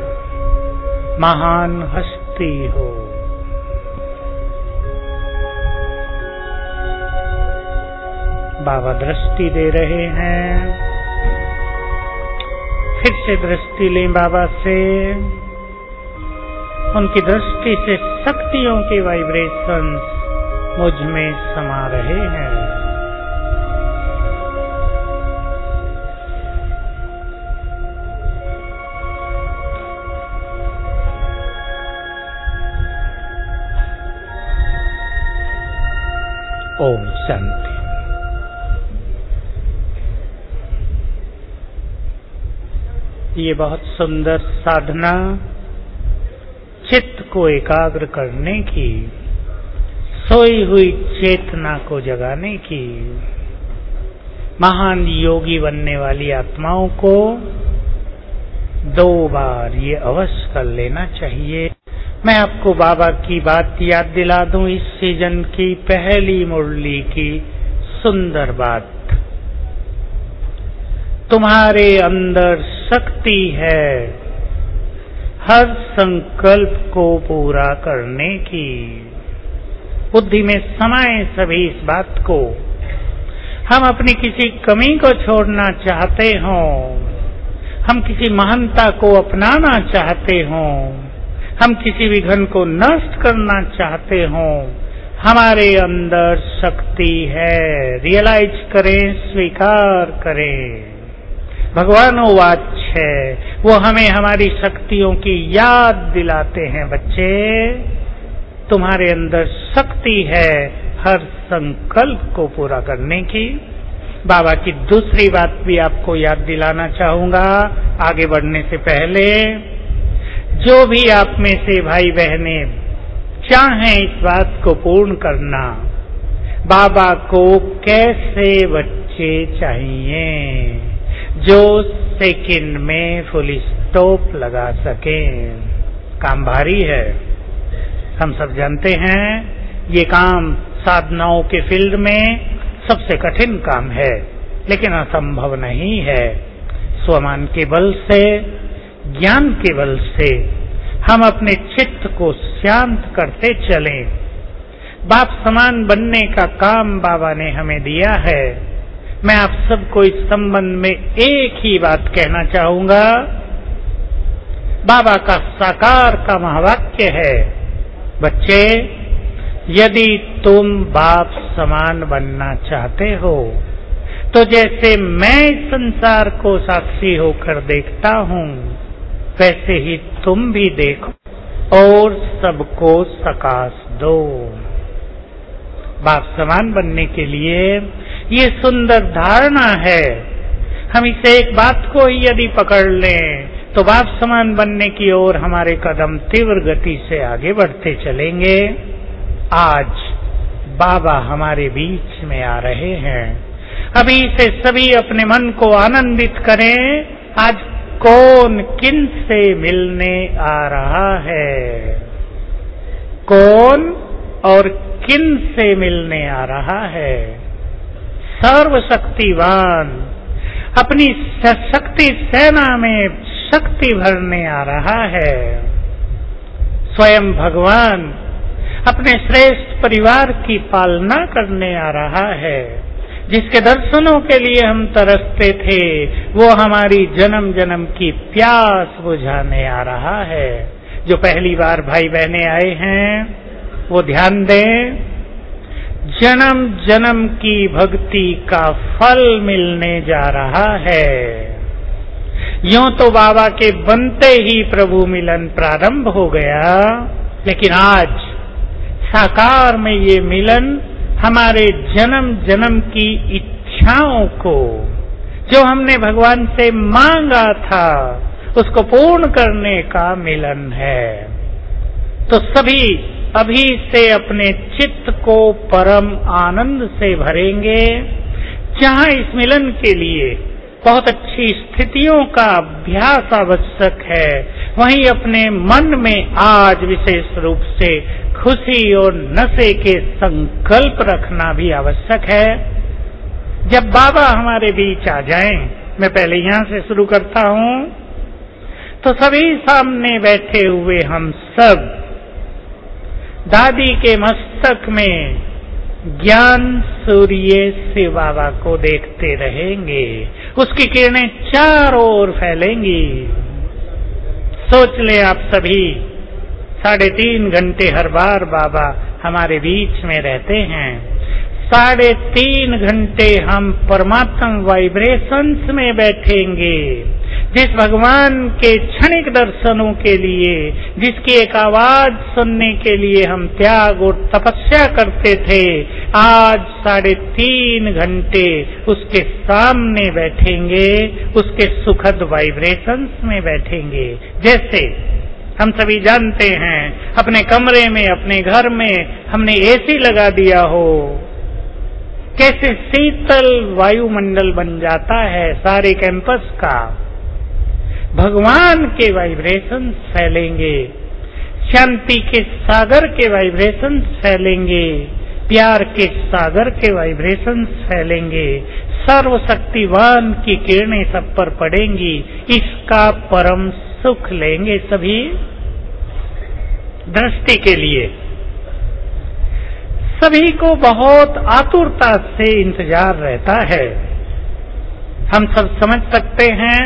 महान हस्ती हो। बाबा दृष्टि दे रहे हैं। फिर से दृष्टि लें बाबा से। उनकी दृष्टि से शक्तियों के वाइब्रेशंस मुझ में समा रहे हैं। ओम शांति। ये बहुत सुंदर साधना चित्त को एकाग्र करने की, सोई हुई चेतना को जगाने की, महान योगी बनने वाली आत्माओं को 2 बार ये अवश्य कर लेना चाहिए। मैं आपको बाबा की बात याद दिला दूं, इस सीजन की पहली मुरली की सुंदर बात। तुम्हारे अंदर शक्ति है हर संकल्प को पूरा करने की। बुद्धि में समाये सभी इस बात को। हम अपनी किसी कमी को छोड़ना चाहते हों, हम किसी महानता को अपनाना चाहते हों, हम किसी विघन को नष्ट करना चाहते हों, हमारे अंदर शक्ति है। रियलाइज करें, स्वीकार करें। भगवानोवाच है, वो हमें हमारी शक्तियों की याद दिलाते हैं। बच्चे, तुम्हारे अंदर शक्ति है हर संकल्प को पूरा करने की। बाबा की दूसरी बात भी आपको याद दिलाना चाहूंगा आगे बढ़ने से पहले। जो भी आप में से भाई बहनें चाहें इस बात को पूर्ण करना, बाबा को कैसे बच्चे चाहिए जो सेकंड में फुल स्टॉप लगा सकें। काम भारी है, हम सब जानते हैं। ये काम साधनाओं के फील्ड में सबसे कठिन काम है, लेकिन असंभव नहीं है। स्वमान के बल से, ज्ञान के बल से हम अपने चित्त को शांत करते चलें। बाप समान बनने का काम बाबा ने हमें दिया है। मैं आप सबको इस संबंध में एक ही बात कहना चाहूंगा। बाबा का साकार का महावाक्य है, बच्चे, यदि तुम बाप समान बनना चाहते हो तो जैसे मैं संसार को साक्षी होकर देखता हूं, वैसे ही तुम भी देखो और सबको सकाश दो। बाप समान बनने के लिए ये सुंदर धारणा है। हम इसे एक बात को ही यदि पकड़ लें तो बाप समान बनने की ओर हमारे कदम तीव्र गति से आगे बढ़ते चलेंगे। आज बाबा हमारे बीच में आ रहे हैं। अभी से सभी अपने मन को आनंदित करें। आज कौन किन से मिलने आ रहा है? कौन और किन से मिलने आ रहा है? सर्वशक्तिवान अपनी शक्ति सेना में शक्ति भरने आ रहा है। स्वयं भगवान अपने श्रेष्ठ परिवार की पालना करने आ रहा है। जिसके दर्शनों के लिए हम तरसते थे, वो हमारी जन्म जन्म की प्यास बुझाने आ रहा है। जो पहली बार भाई बहने आए हैं वो ध्यान दें, जन्म जन्म की भक्ति का फल मिलने जा रहा है। यूं तो बाबा के बनते ही प्रभु मिलन प्रारंभ हो गया, लेकिन आज साकार में ये मिलन हमारे जन्म जन्म की इच्छाओं को, जो हमने भगवान से मांगा था, उसको पूर्ण करने का मिलन है। तो सभी अभी से अपने चित्त को परम आनंद से भरेंगे। जहाँ इस मिलन के लिए बहुत अच्छी स्थितियों का अभ्यास आवश्यक है, वहीं अपने मन में आज विशेष रूप से खुशी और नशे के संकल्प रखना भी आवश्यक है। जब बाबा हमारे बीच आ जाएं, मैं पहले यहाँ से शुरू करता हूँ, तो सभी सामने बैठे हुए हम सब दादी के मस्तक में ज्ञान सूर्य से बाबा को देखते रहेंगे। उसकी किरणें चारों ओर फैलेंगी। सोच ले आप सभी, 3.5 घंटे हर बार बाबा हमारे बीच में रहते हैं। 3.5 घंटे हम परमात्मा वाइब्रेशंस में बैठेंगे। जिस भगवान के क्षणिक दर्शनों के लिए, जिसकी एक आवाज सुनने के लिए हम त्याग और तपस्या करते थे, आज 3.5 घंटे उसके सामने बैठेंगे, उसके सुखद वाइब्रेशंस में बैठेंगे। जैसे हम सभी जानते हैं, अपने कमरे में, अपने घर में हमने एसी लगा दिया हो, कैसे शीतल वायुमंडल बन जाता है सारे कैंपस का। भगवान के वाइब्रेशंस फैलेंगे, शांति के सागर के वाइब्रेशंस फैलेंगे, प्यार के सागर के वाइब्रेशंस फैलेंगे, सर्वशक्तिवान की किरणें सब पर पड़ेंगी। इसका परम सुख लेंगे सभी। दृष्टि के लिए सभी को बहुत आतुरता से इंतजार रहता है। हम सब समझ सकते हैं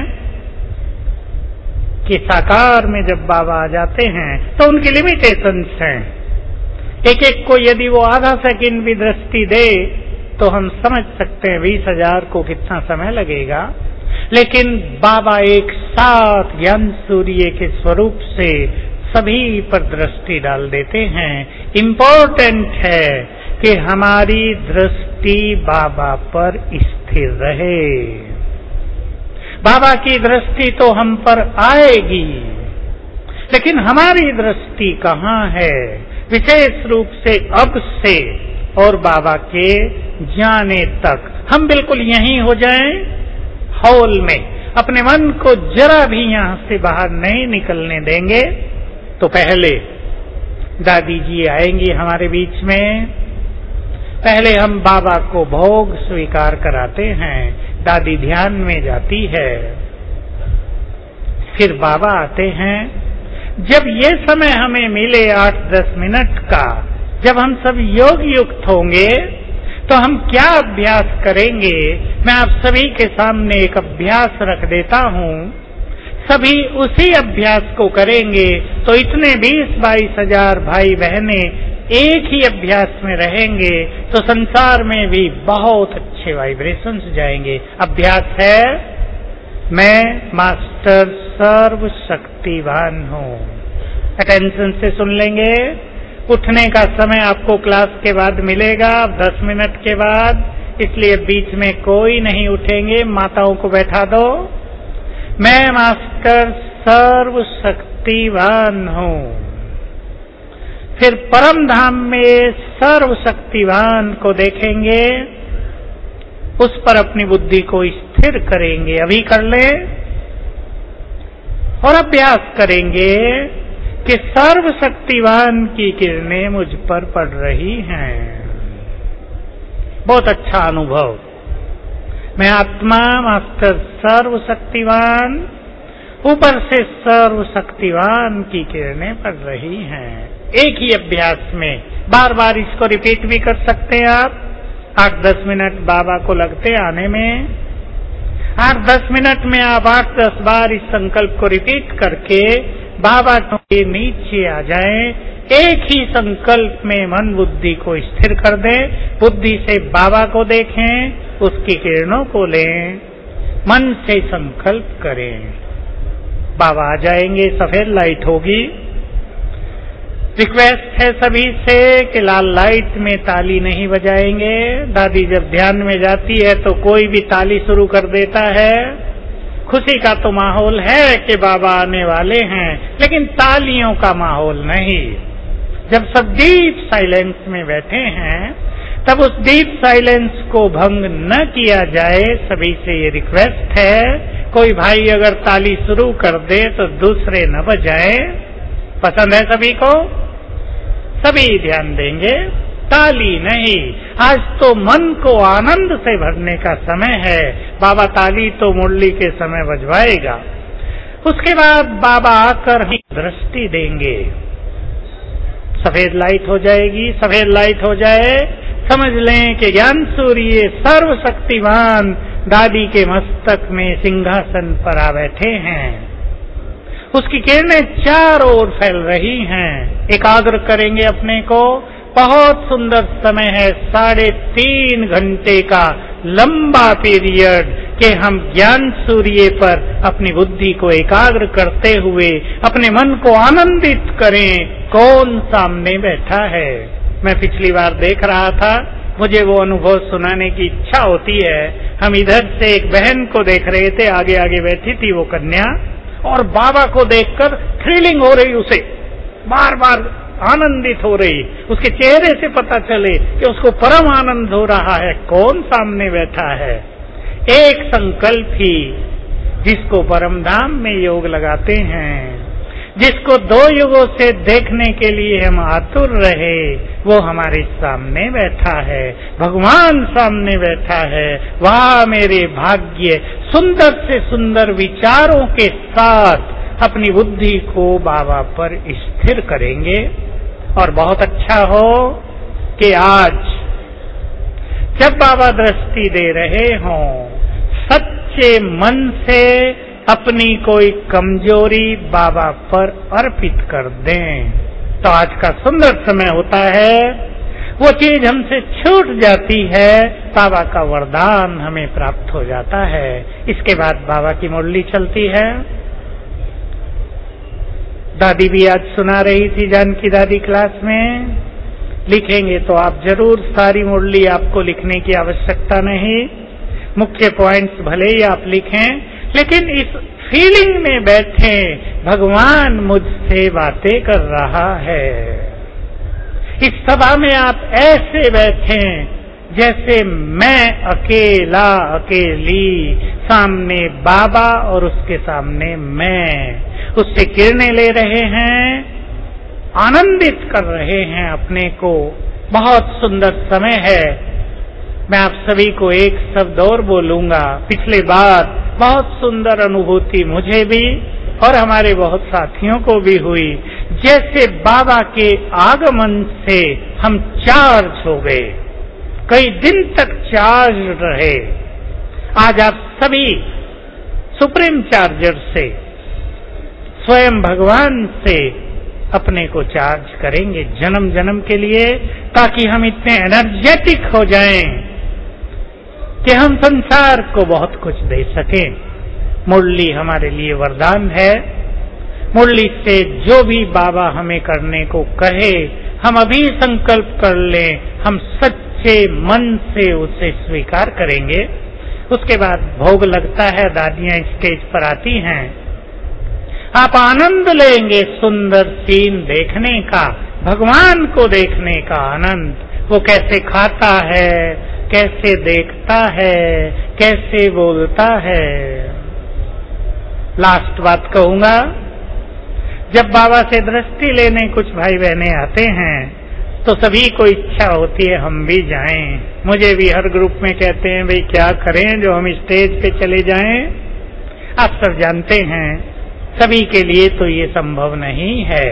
कि साकार में जब बाबा आ जाते हैं तो उनकी लिमिटेशंस हैं। एक एक को यदि वो आधा सेकंड भी दृष्टि दे तो हम समझ सकते हैं 20,000 को कितना समय लगेगा। लेकिन बाबा एक साथ ज्ञान सूर्य के स्वरूप से सभी पर दृष्टि डाल देते हैं। इम्पोर्टेंट है कि हमारी दृष्टि बाबा पर स्थिर रहे। बाबा की दृष्टि तो हम पर आएगी, लेकिन हमारी दृष्टि कहाँ है? विशेष रूप से अब से और बाबा के जाने तक हम बिल्कुल यहीं हो जाएं, हॉल में। अपने मन को जरा भी यहां से बाहर नहीं निकलने देंगे। तो पहले दादी जी आएंगी हमारे बीच में। पहले हम बाबा को भोग स्वीकार कराते हैं। दादी ध्यान में जाती है, फिर बाबा आते हैं। जब ये समय हमें मिले 8-10 मिनट का, जब हम सब योग युक्त होंगे तो हम क्या अभ्यास करेंगे? मैं आप सभी के सामने एक अभ्यास रख देता हूं, सभी उसी अभ्यास को करेंगे तो इतने 20-22 हजार भाई बहनें एक ही अभ्यास में रहेंगे तो संसार में भी बहुत अच्छे वाइब्रेशंस जाएंगे। अभ्यास है, मैं मास्टर सर्वशक्तिवान हूँ। अटेंशन से सुन लेंगे। उठने का समय आपको क्लास के बाद मिलेगा, 10 मिनट के बाद, इसलिए बीच में कोई नहीं उठेंगे। माताओं को बैठा दो। मैं मास्टर सर्वशक्तिवान हूँ। फिर परम धाम में सर्वशक्तिवान को देखेंगे, उस पर अपनी बुद्धि को स्थिर करेंगे। अभी कर ले और अभ्यास करेंगे कि सर्वशक्तिवान की किरणें मुझ पर पड़ रही हैं। बहुत अच्छा अनुभव। मैं आत्मा मास्टर सर्वशक्तिवान, ऊपर से सर्वशक्तिवान की किरणें पड़ रही हैं। एक ही अभ्यास में बार बार इसको रिपीट भी कर सकते हैं आप। 8-10 मिनट बाबा को लगते आने में। 8-10 मिनट में आप 8-10 बार इस संकल्प को रिपीट करके बाबा के नीचे आ जाएं। एक ही संकल्प में मन बुद्धि को स्थिर कर दें। बुद्धि से बाबा को देखें, उसकी किरणों को लें, मन से संकल्प करें। बाबा आ जाएंगे, सफेद लाइट होगी। रिक्वेस्ट है सभी से कि लाल लाइट में ताली नहीं बजाएंगे। दादी जब ध्यान में जाती है तो कोई भी ताली शुरू कर देता है। खुशी का तो माहौल है कि बाबा आने वाले हैं, लेकिन तालियों का माहौल नहीं। जब सब डीप साइलेंस में बैठे हैं तब उस डीप साइलेंस को भंग न किया जाए। सभी से ये रिक्वेस्ट है, कोई भाई अगर ताली शुरू कर दे तो दूसरे न बजाएं। पसंद है सभी को? सभी ध्यान देंगे, ताली नहीं। आज तो मन को आनंद से भरने का समय है। बाबा ताली तो मुरली के समय बजवाएगा। उसके बाद बाबा आकर ही दृष्टि देंगे। सफेद लाइट हो जाएगी। सफेद लाइट हो जाए, समझ लें कि ज्ञान सूर्य सर्वशक्तिवान दादी के मस्तक में सिंहासन पर आ बैठे हैं। उसकी किरणें चारों ओर फैल रही हैं। एकाग्र करेंगे अपने को। बहुत सुंदर समय है, 3.5 घंटे का लंबा पीरियड कि हम ज्ञान सूर्य पर अपनी बुद्धि को एकाग्र करते हुए अपने मन को आनंदित करें। कौन सामने बैठा है? मैं पिछली बार देख रहा था, मुझे वो अनुभव सुनाने की इच्छा होती है। हम इधर से एक बहन को देख रहे थे, आगे आगे बैठी थी वो कन्या, और बाबा को देखकर थ्रिलिंग हो रही, उसे बार बार आनंदित हो रही। उसके चेहरे से पता चले कि उसको परम आनंद हो रहा है। कौन सामने बैठा है? एक संकल्प ही, जिसको परम धाम में योग लगाते हैं, जिसको 2 युगों से देखने के लिए हम आतुर रहे, वो हमारे सामने बैठा है। भगवान सामने बैठा है। वाह मेरे भाग्य! सुंदर से सुंदर विचारों के साथ अपनी बुद्धि को बाबा पर स्थिर करेंगे। और बहुत अच्छा हो कि आज जब बाबा दृष्टि दे रहे हों, सच्चे मन से अपनी कोई कमजोरी बाबा पर अर्पित कर दें, तो आज का सुंदर समय होता है। वो चीज हमसे छूट जाती है, बाबा का वरदान हमें प्राप्त हो जाता है। इसके बाद बाबा की मुरली चलती है। दादी भी आज सुना रही थी, जानकी दादी क्लास में। लिखेंगे तो आप जरूर, सारी मुरली आपको लिखने की आवश्यकता नहीं, मुख्य पॉइंट्स भले ही आप लिखें, लेकिन इस फीलिंग में बैठे भगवान मुझसे बातें कर रहा है। इस सभा में आप ऐसे बैठें जैसे मैं अकेला अकेली, सामने बाबा और उसके सामने मैं, उससे किरणें ले रहे हैं, आनंदित कर रहे हैं अपने को। बहुत सुंदर समय है। मैं आप सभी को एक शब्द और बोलूंगा। पिछले बार बहुत सुंदर अनुभूति मुझे भी और हमारे बहुत साथियों को भी हुई, जैसे बाबा के आगमन से हम चार्ज हो गए, कई दिन तक चार्ज रहे। आज आप सभी सुप्रीम चार्जर से, स्वयं भगवान से अपने को चार्ज करेंगे जन्म जन्म के लिए, ताकि हम इतने एनर्जेटिक हो जाएं कि हम संसार को बहुत कुछ दे सकें। मुरली हमारे लिए वरदान है। मुरली से जो भी बाबा हमें करने को कहे, हम अभी संकल्प कर लें, हम सच्चे मन से उसे स्वीकार करेंगे। उसके बाद भोग लगता है, दादियां स्टेज पर आती हैं, आप आनंद लेंगे सुंदर सीन देखने का, भगवान को देखने का आनंद। वो कैसे खाता है, कैसे देखता है, कैसे बोलता है। लास्ट बात कहूंगा, जब बाबा से दृष्टि लेने कुछ भाई बहनें आते हैं तो सभी को इच्छा होती है हम भी जाएं। मुझे भी हर ग्रुप में कहते हैं, भाई क्या करें जो हम स्टेज पे चले जाएं। आप सब जानते हैं सभी के लिए तो ये संभव नहीं है।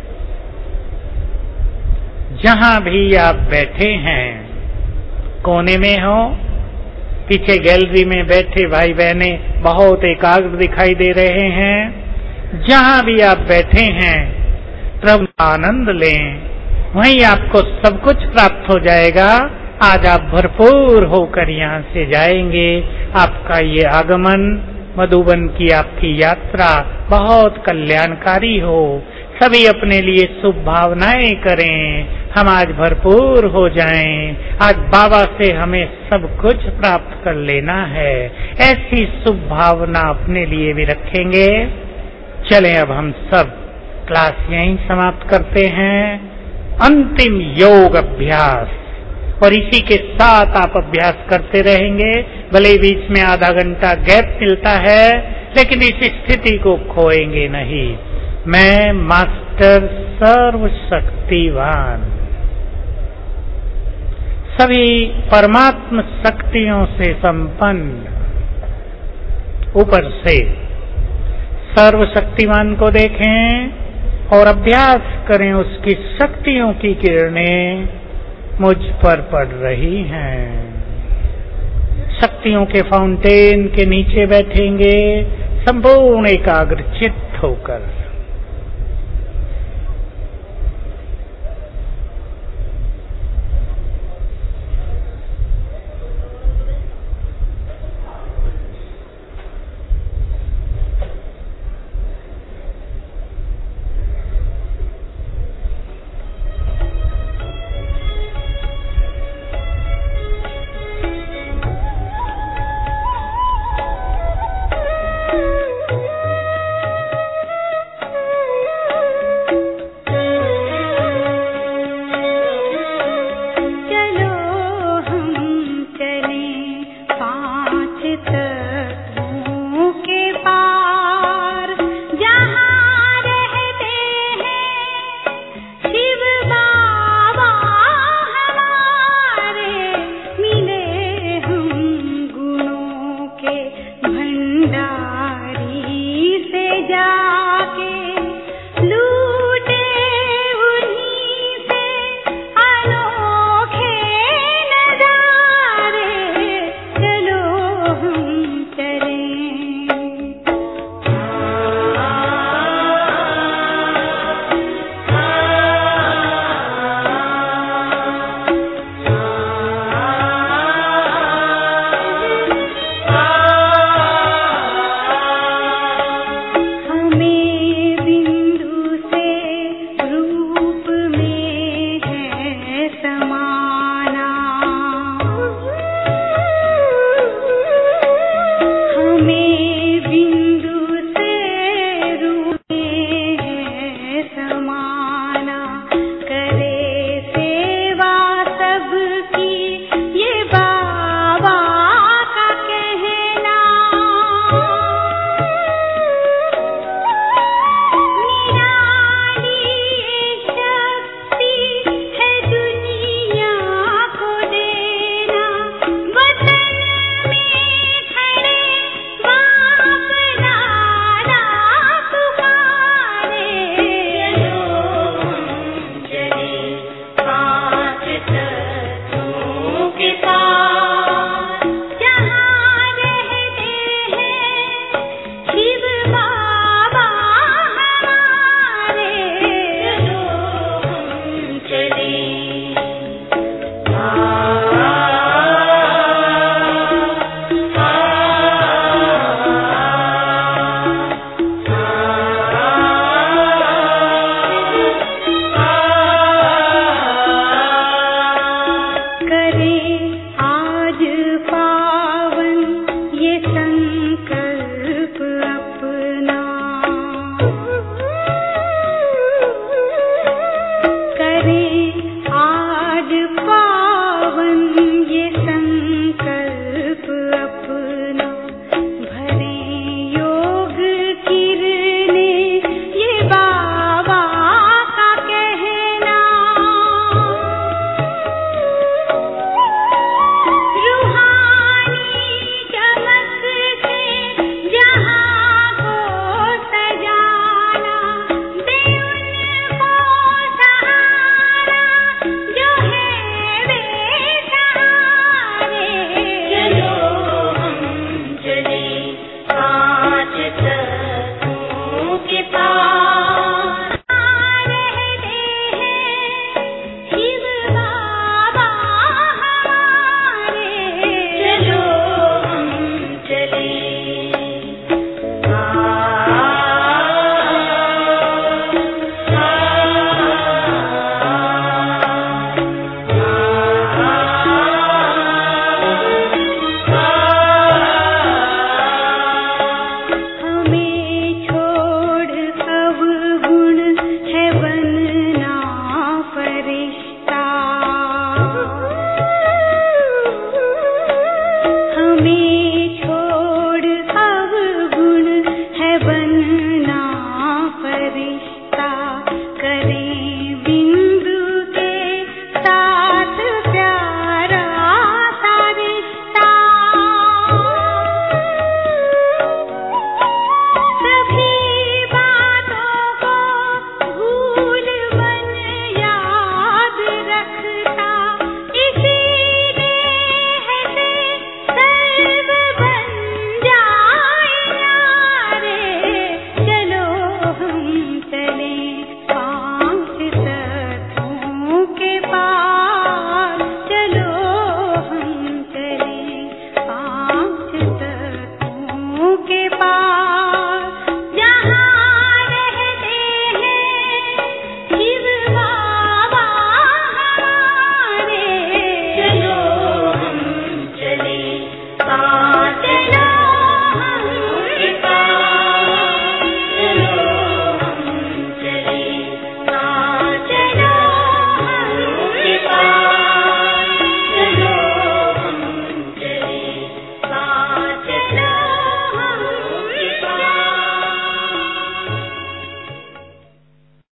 जहां भी आप बैठे हैं, कोने में हो, पीछे गैलरी में बैठे भाई बहने बहुत एकाग्र दिखाई दे रहे हैं। जहां भी आप बैठे हैं, प्रभु आनंद लें, वहीं आपको सब कुछ प्राप्त हो जाएगा। आज आप भरपूर होकर यहाँ से जाएंगे। आपका ये आगमन, मधुबन की आपकी यात्रा बहुत कल्याणकारी हो। सभी अपने लिए शुभ भावनाएं करें, हम आज भरपूर हो जाएं। आज बाबा से हमें सब कुछ प्राप्त कर लेना है, ऐसी शुभ भावना अपने लिए भी रखेंगे। चलें अब हम सब क्लास यहीं समाप्त करते हैं। अंतिम योग अभ्यास, और इसी के साथ आप अभ्यास करते रहेंगे। भले ही बीच में आधा घंटा गैप मिलता है, लेकिन इस स्थिति को खोएंगे नहीं। मैं मास्टर सर्वशक्तिवान, सभी परमात्म शक्तियों से संपन्न, ऊपर से सर्वशक्तिमान को देखें और अभ्यास करें। उसकी शक्तियों की किरणें मुझ पर पड़ रही हैं। शक्तियों के फाउंटेन के नीचे बैठेंगे, संपूर्ण एकाग्रचित्त होकर